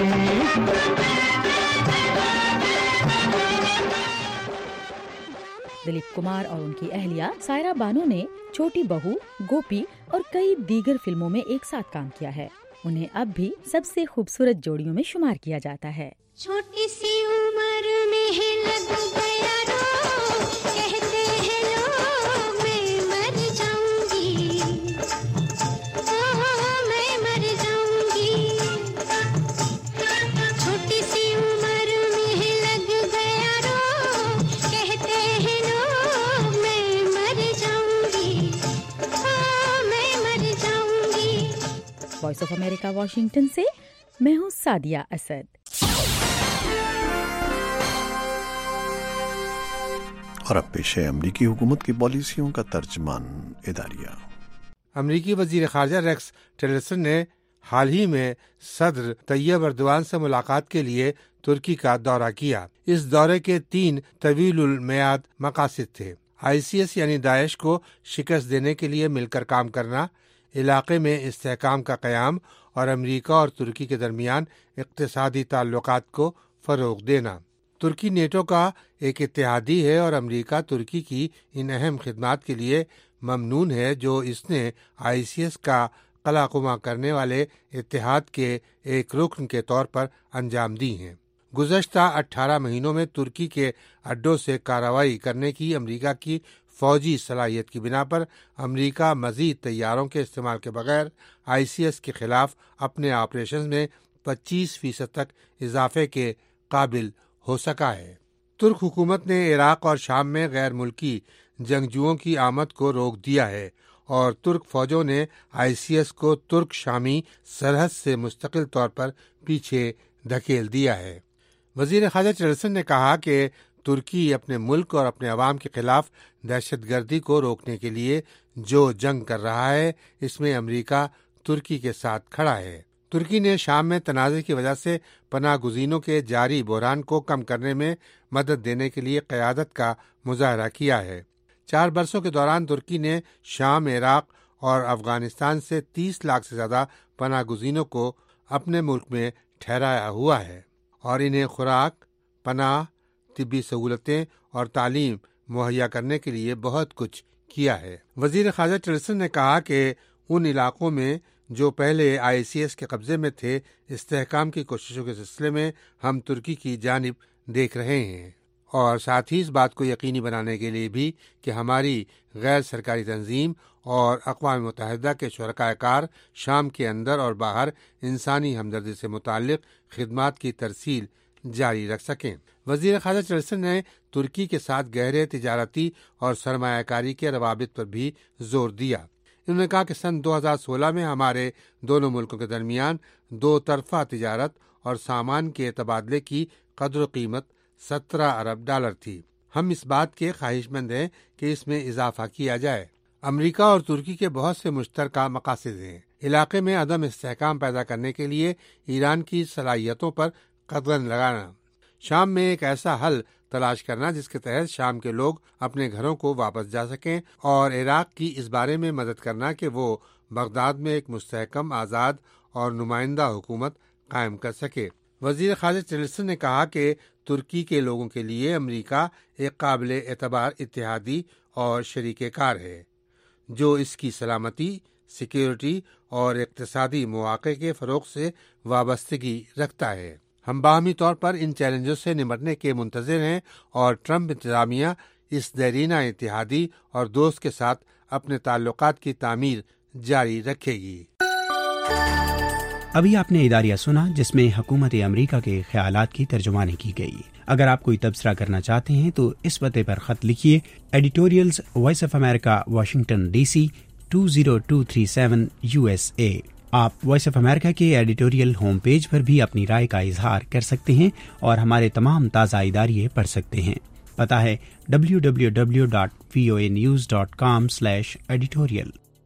دلیپ کمار اور ان کی اہلیہ سائرہ بانو نے چھوٹی بہو، گوپی اور کئی دیگر فلموں میں ایک ساتھ کام کیا ہے۔ انہیں اب بھی سب سے خوبصورت جوڑیوں میں شمار کیا جاتا ہے۔ چھوٹی سی عمر میں ہے لگ گیا رو، کہتے ہیں لوگ میں مر جاؤں گی، میں مر جاؤں گی، چھوٹی سی عمر میں ہے لگ گیا رو، کہتے ہیں لوگ میں مر جاؤں گی، میں مر جاؤں گی۔ وائس آف امریکہ واشنگٹن سے میں ہوں سعدیہ اسد۔ اور اب پیش ہے امریکی حکومت کی پالیسیوں کا ترجمان اداریہ۔ امریکی وزیر خارجہ ریکس ٹیلرسن نے حال ہی میں صدر طیب ایردوان سے ملاقات کے لیے ترکی کا دورہ کیا۔ اس دورے کے تین طویل المیعاد مقاصد تھے: آئی سی ایس یعنی داعش کو شکست دینے کے لیے مل کر کام کرنا، علاقے میں استحکام کا قیام اور امریکہ اور ترکی کے درمیان اقتصادی تعلقات کو فروغ دینا۔ ترکی نیٹو کا ایک اتحادی ہے اور امریکہ ترکی کی ان اہم خدمات کے لیے ممنون ہے جو اس نے آئی سی ایس کا قلعہ کرنے والے اتحاد کے ایک رکن کے طور پر انجام دی ہیں۔ گزشتہ اٹھارہ مہینوں میں ترکی کے اڈوں سے کارروائی کرنے کی امریکہ کی فوجی صلاحیت کی بنا پر امریکہ مزید طیاروں کے استعمال کے بغیر آئی سی ایس کے خلاف اپنے آپریشنز میں پچیس فیصد تک اضافے کے قابل ہو سکا ہے۔ ترک حکومت نے عراق اور شام میں غیر ملکی جنگجوؤں کی آمد کو روک دیا ہے اور ترک فوجوں نے آئی سی ایس کو ترک شامی سرحد سے مستقل طور پر پیچھے دھکیل دیا ہے۔ وزیر خارجہ ٹیلرسن نے کہا کہ ترکی اپنے ملک اور اپنے عوام کے خلاف دہشت گردی کو روکنے کے لیے جو جنگ کر رہا ہے اس میں امریکہ ترکی کے ساتھ کھڑا ہے۔ ترکی نے شام میں تنازع کی وجہ سے پناہ گزینوں کے جاری بحران کو کم کرنے میں مدد دینے کے لیے قیادت کا مظاہرہ کیا ہے۔ چار برسوں کے دوران ترکی نے شام، عراق اور افغانستان سے تیس لاکھ سے زیادہ پناہ گزینوں کو اپنے ملک میں ٹھہرایا ہوا ہے اور انہیں خوراک، پناہ، طبی سہولتیں اور تعلیم مہیا کرنے کے لیے بہت کچھ کیا ہے۔ وزیر خارجہ ٹیلرسن نے کہا کہ ان علاقوں میں جو پہلے آئی سی ایس کے قبضے میں تھے استحکام کی کوششوں کے سلسلے میں ہم ترکی کی جانب دیکھ رہے ہیں اور ساتھ ہی اس بات کو یقینی بنانے کے لیے بھی کہ ہماری غیر سرکاری تنظیم اور اقوام متحدہ کے شرکائے کار شام کے اندر اور باہر انسانی ہمدردی سے متعلق خدمات کی ترسیل جاری رکھ سکیں۔ وزیر خارجہ ٹیلرسن نے ترکی کے ساتھ گہرے تجارتی اور سرمایہ کاری کے روابط پر بھی زور دیا۔ انہوں نے کہا کہ سن دو ہزار سولہ میں ہمارے دونوں ملکوں کے درمیان دو طرفہ تجارت اور سامان کے تبادلے کی قدر و قیمت سترہ ارب ڈالر تھی۔ ہم اس بات کے خواہش مند ہیں کہ اس میں اضافہ کیا جائے۔ امریکہ اور ترکی کے بہت سے مشترکہ مقاصد ہیں۔ علاقے میں عدم استحکام پیدا کرنے کے لیے ایران کی صلاحیتوں پر قدغن لگانا، شام میں ایک ایسا حل تلاش کرنا جس کے تحت شام کے لوگ اپنے گھروں کو واپس جا سکیں، اور عراق کی اس بارے میں مدد کرنا کہ وہ بغداد میں ایک مستحکم، آزاد اور نمائندہ حکومت قائم کر سکے۔ وزیر خارجہ ٹیلرسن نے کہا کہ ترکی کے لوگوں کے لیے امریکہ ایک قابل اعتبار اتحادی اور شریک کار ہے۔ جو اس کی سلامتی، سیکیورٹی اور اقتصادی مواقع کے فروغ سے وابستگی رکھتا ہے۔ ہم باہمی طور پر ان چیلنجوں سے نمٹنے کے منتظر ہیں اور ٹرمپ انتظامیہ اس دیرینہ اتحادی اور دوست کے ساتھ اپنے تعلقات کی تعمیر جاری رکھے گی۔ ابھی آپ نے اداریہ سنا جس میں حکومت امریکہ کے خیالات کی ترجمانی کی گئی۔ اگر آپ کوئی تبصرہ کرنا چاہتے ہیں تو اس پتے پر خط لکھیے، editorials Voice of America, Washington D C two zero two three seven U S A. آپ وائس آف امریکہ کے ایڈیٹوریل ہوم پیج پر بھی اپنی رائے کا اظہار کر سکتے ہیں اور ہمارے تمام تازہ اداریے پڑھ سکتے ہیں۔ پتہ ہے W W W dot V O A news dot com slash editorial.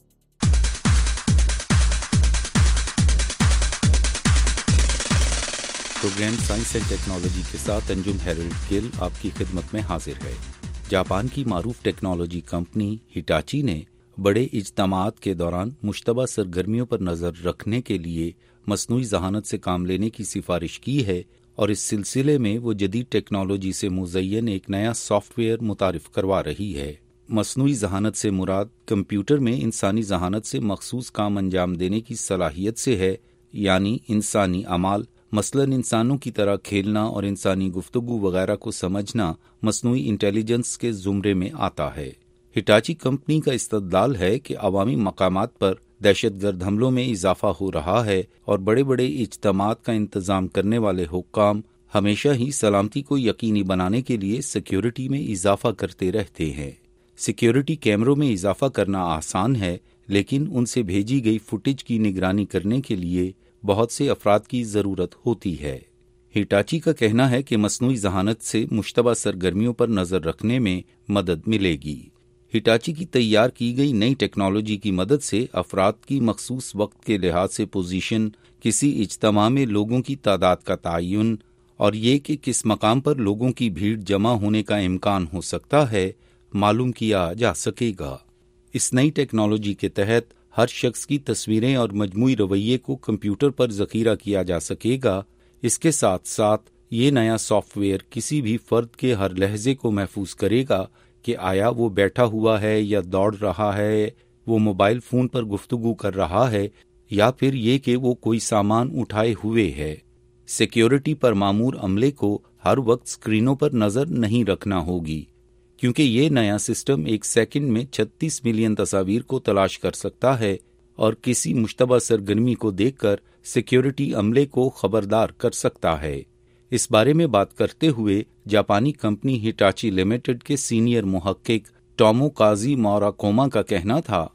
Program science and technology کے ساتھ انجم ہیرلڈ گل آپ کی خدمت میں حاضر ہے۔ جاپان کی معروف ٹیکنالوجی کمپنی ہٹاچی نے بڑے اجتماعات کے دوران مشتبہ سرگرمیوں پر نظر رکھنے کے لیے مصنوعی ذہانت سے کام لینے کی سفارش کی ہے، اور اس سلسلے میں وہ جدید ٹیکنالوجی سے مزین ایک نیا سافٹ ویئر متعارف کروا رہی ہے۔ مصنوعی ذہانت سے مراد کمپیوٹر میں انسانی ذہانت سے مخصوص کام انجام دینے کی صلاحیت سے ہے، یعنی انسانی اعمال، مثلاً انسانوں کی طرح کھیلنا اور انسانی گفتگو وغیرہ کو سمجھنا مصنوعی انٹیلیجنس کے زمرے میں آتا ہے۔ ہٹاچی کمپنی کا استدلال ہے کہ عوامی مقامات پر دہشت گرد حملوں میں اضافہ ہو رہا ہے اور بڑے بڑے اجتماعات کا انتظام کرنے والے حکام ہمیشہ ہی سلامتی کو یقینی بنانے کے لیے سیکیورٹی میں اضافہ کرتے رہتے ہیں۔ سیکیورٹی کیمروں میں اضافہ کرنا آسان ہے، لیکن ان سے بھیجی گئی فوٹیج کی نگرانی کرنے کے لیے بہت سے افراد کی ضرورت ہوتی ہے۔ ہٹاچی کا کہنا ہے کہ مصنوعی ذہانت سے مشتبہ سرگرمیوں پر نظر رکھنے میں مدد ملے گی۔ ہٹاچی کی تیار کی گئی نئی ٹیکنالوجی کی مدد سے افراد کی مخصوص وقت کے لحاظ سے پوزیشن، کسی اجتماع میں لوگوں کی تعداد کا تعین اور یہ کہ کس مقام پر لوگوں کی بھیڑ جمع ہونے کا امکان ہو سکتا ہے، معلوم کیا جا سکے گا۔ اس نئی ٹیکنالوجی کے تحت ہر شخص کی تصویریں اور مجموعی رویے کو کمپیوٹر پر ذخیرہ کیا جا سکے گا۔ اس کے ساتھ ساتھ یہ نیا سافٹ ویئر کسی بھی فرد کے ہر لہجے کو محفوظ کرے گا کہ آیا وہ بیٹھا ہوا ہے یا دوڑ رہا ہے، وہ موبائل فون پر گفتگو کر رہا ہے، یا پھر یہ کہ وہ کوئی سامان اٹھائے ہوئے ہے۔ سیکیورٹی پر مامور عملے کو ہر وقت سکرینوں پر نظر نہیں رکھنا ہوگی، کیونکہ یہ نیا سسٹم ایک سیکنڈ میں چھتیس ملین تصاویر کو تلاش کر سکتا ہے اور کسی مشتبہ سرگرمی کو دیکھ کر سیکیورٹی عملے کو خبردار کر سکتا ہے۔ اس بارے میں بات کرتے ہوئے جاپانی کمپنی ہٹاچی لمیٹڈ کے سینئر محقق ٹومو کازی موراکوما کا کہنا تھا،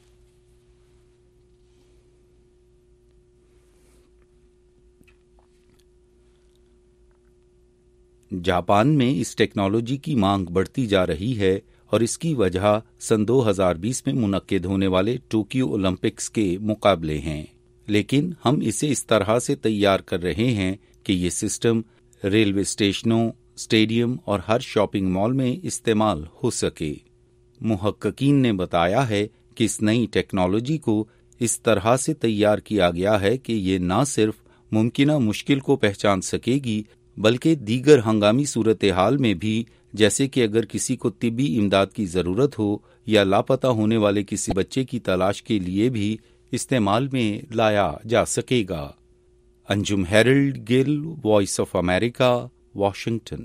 جاپان میں اس ٹیکنالوجی کی مانگ بڑھتی جا رہی ہے اور اس کی وجہ سن دو ہزار بیس میں منعقد ہونے والے ٹوکیو اولمپکس کے مقابلے ہیں، لیکن ہم اسے اس طرح سے تیار کر رہے ہیں کہ یہ سسٹم ریلوے اسٹیشنوں، اسٹیڈیم اور ہر شاپنگ مال میں استعمال ہو سکے۔ محققین نے بتایا ہے کہ اس نئی ٹیکنالوجی کو اس طرح سے تیار کیا گیا ہے کہ یہ نہ صرف ممکنہ مشکل کو پہچان سکے گی بلکہ دیگر ہنگامی صورتحال میں بھی، جیسے کہ اگر کسی کو طبی امداد کی ضرورت ہو یا لاپتہ ہونے والے کسی بچے کی تلاش کے لیے بھی استعمال میں لایا جا سکے گا۔ Anjum Harold Gill, Voice of America, Washington.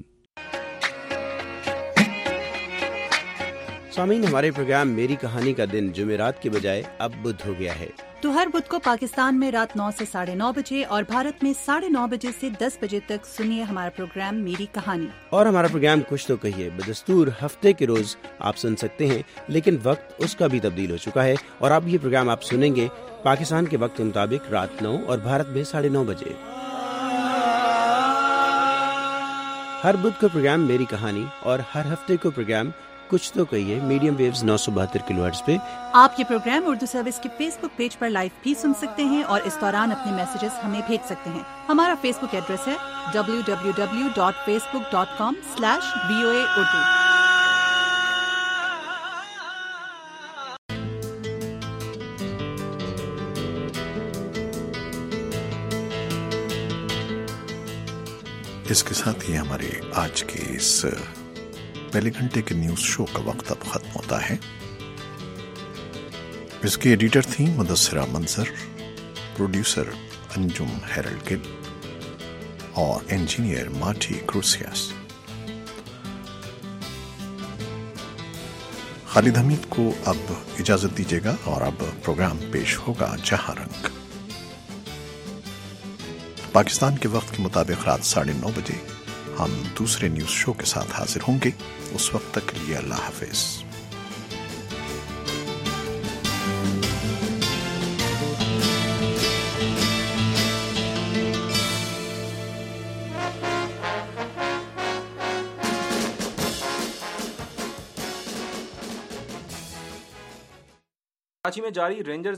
سامعین، ہمارے پروگرام میری کہانی کا دن جمعرات کے بجائے اب بدھ ہو گیا ہے، تو ہر بدھ کو پاکستان میں رات نو سے ساڑھے نو بجے اور بھارت میں ساڑھے نو بجے سے دس بجے تک سنیے ہمارا پروگرام میری کہانی۔ اور ہمارا پروگرام کچھ تو کہیے بدستور ہفتے کے روز آپ سن سکتے ہیں، لیکن وقت اس کا بھی تبدیل ہو چکا ہے اور اب یہ پروگرام آپ سنیں گے پاکستان کے وقت کے مطابق رات نو اور بھارت میں ساڑھے نو بجے۔ ہر بدھ کو پروگرام میری کہانی اور ہر ہفتے کو پروگرام کچھ تو کہیے میڈیم ویوز نو سو بہتر کلو ہرٹز پہ۔ آپ یہ پروگرام اردو سروس کے فیس بک پیج پر لائیو بھی سن سکتے ہیں اور اس دوران اپنے میسیجز ہمیں بھیج سکتے ہیں۔ ہمارا فیس بک ایڈریس ہے W W W dot Facebook dot com slash V O A Urdu. اس کے ساتھ ہی ہمارے آج کے اس پہلے گھنٹے کے نیوز شو کا وقت اب ختم ہوتا ہے۔ اس کی ایڈیٹر تھیں مدثرہ منظر، پروڈیوسر انجم ہیرلڈ گل اور انجینئر مارٹی کروسیاس۔ خالد حمید کو اب اجازت دیجیے گا اور اب پروگرام پیش ہوگا جہاں رنگ۔ پاکستان کے وقت کے مطابق رات ساڑھے نو بجے ہم دوسرے نیوز شو کے ساتھ حاضر ہوں گے۔ اس وقت تک کے لیے اللہ حافظ۔ کراچی میں جاری رینجرز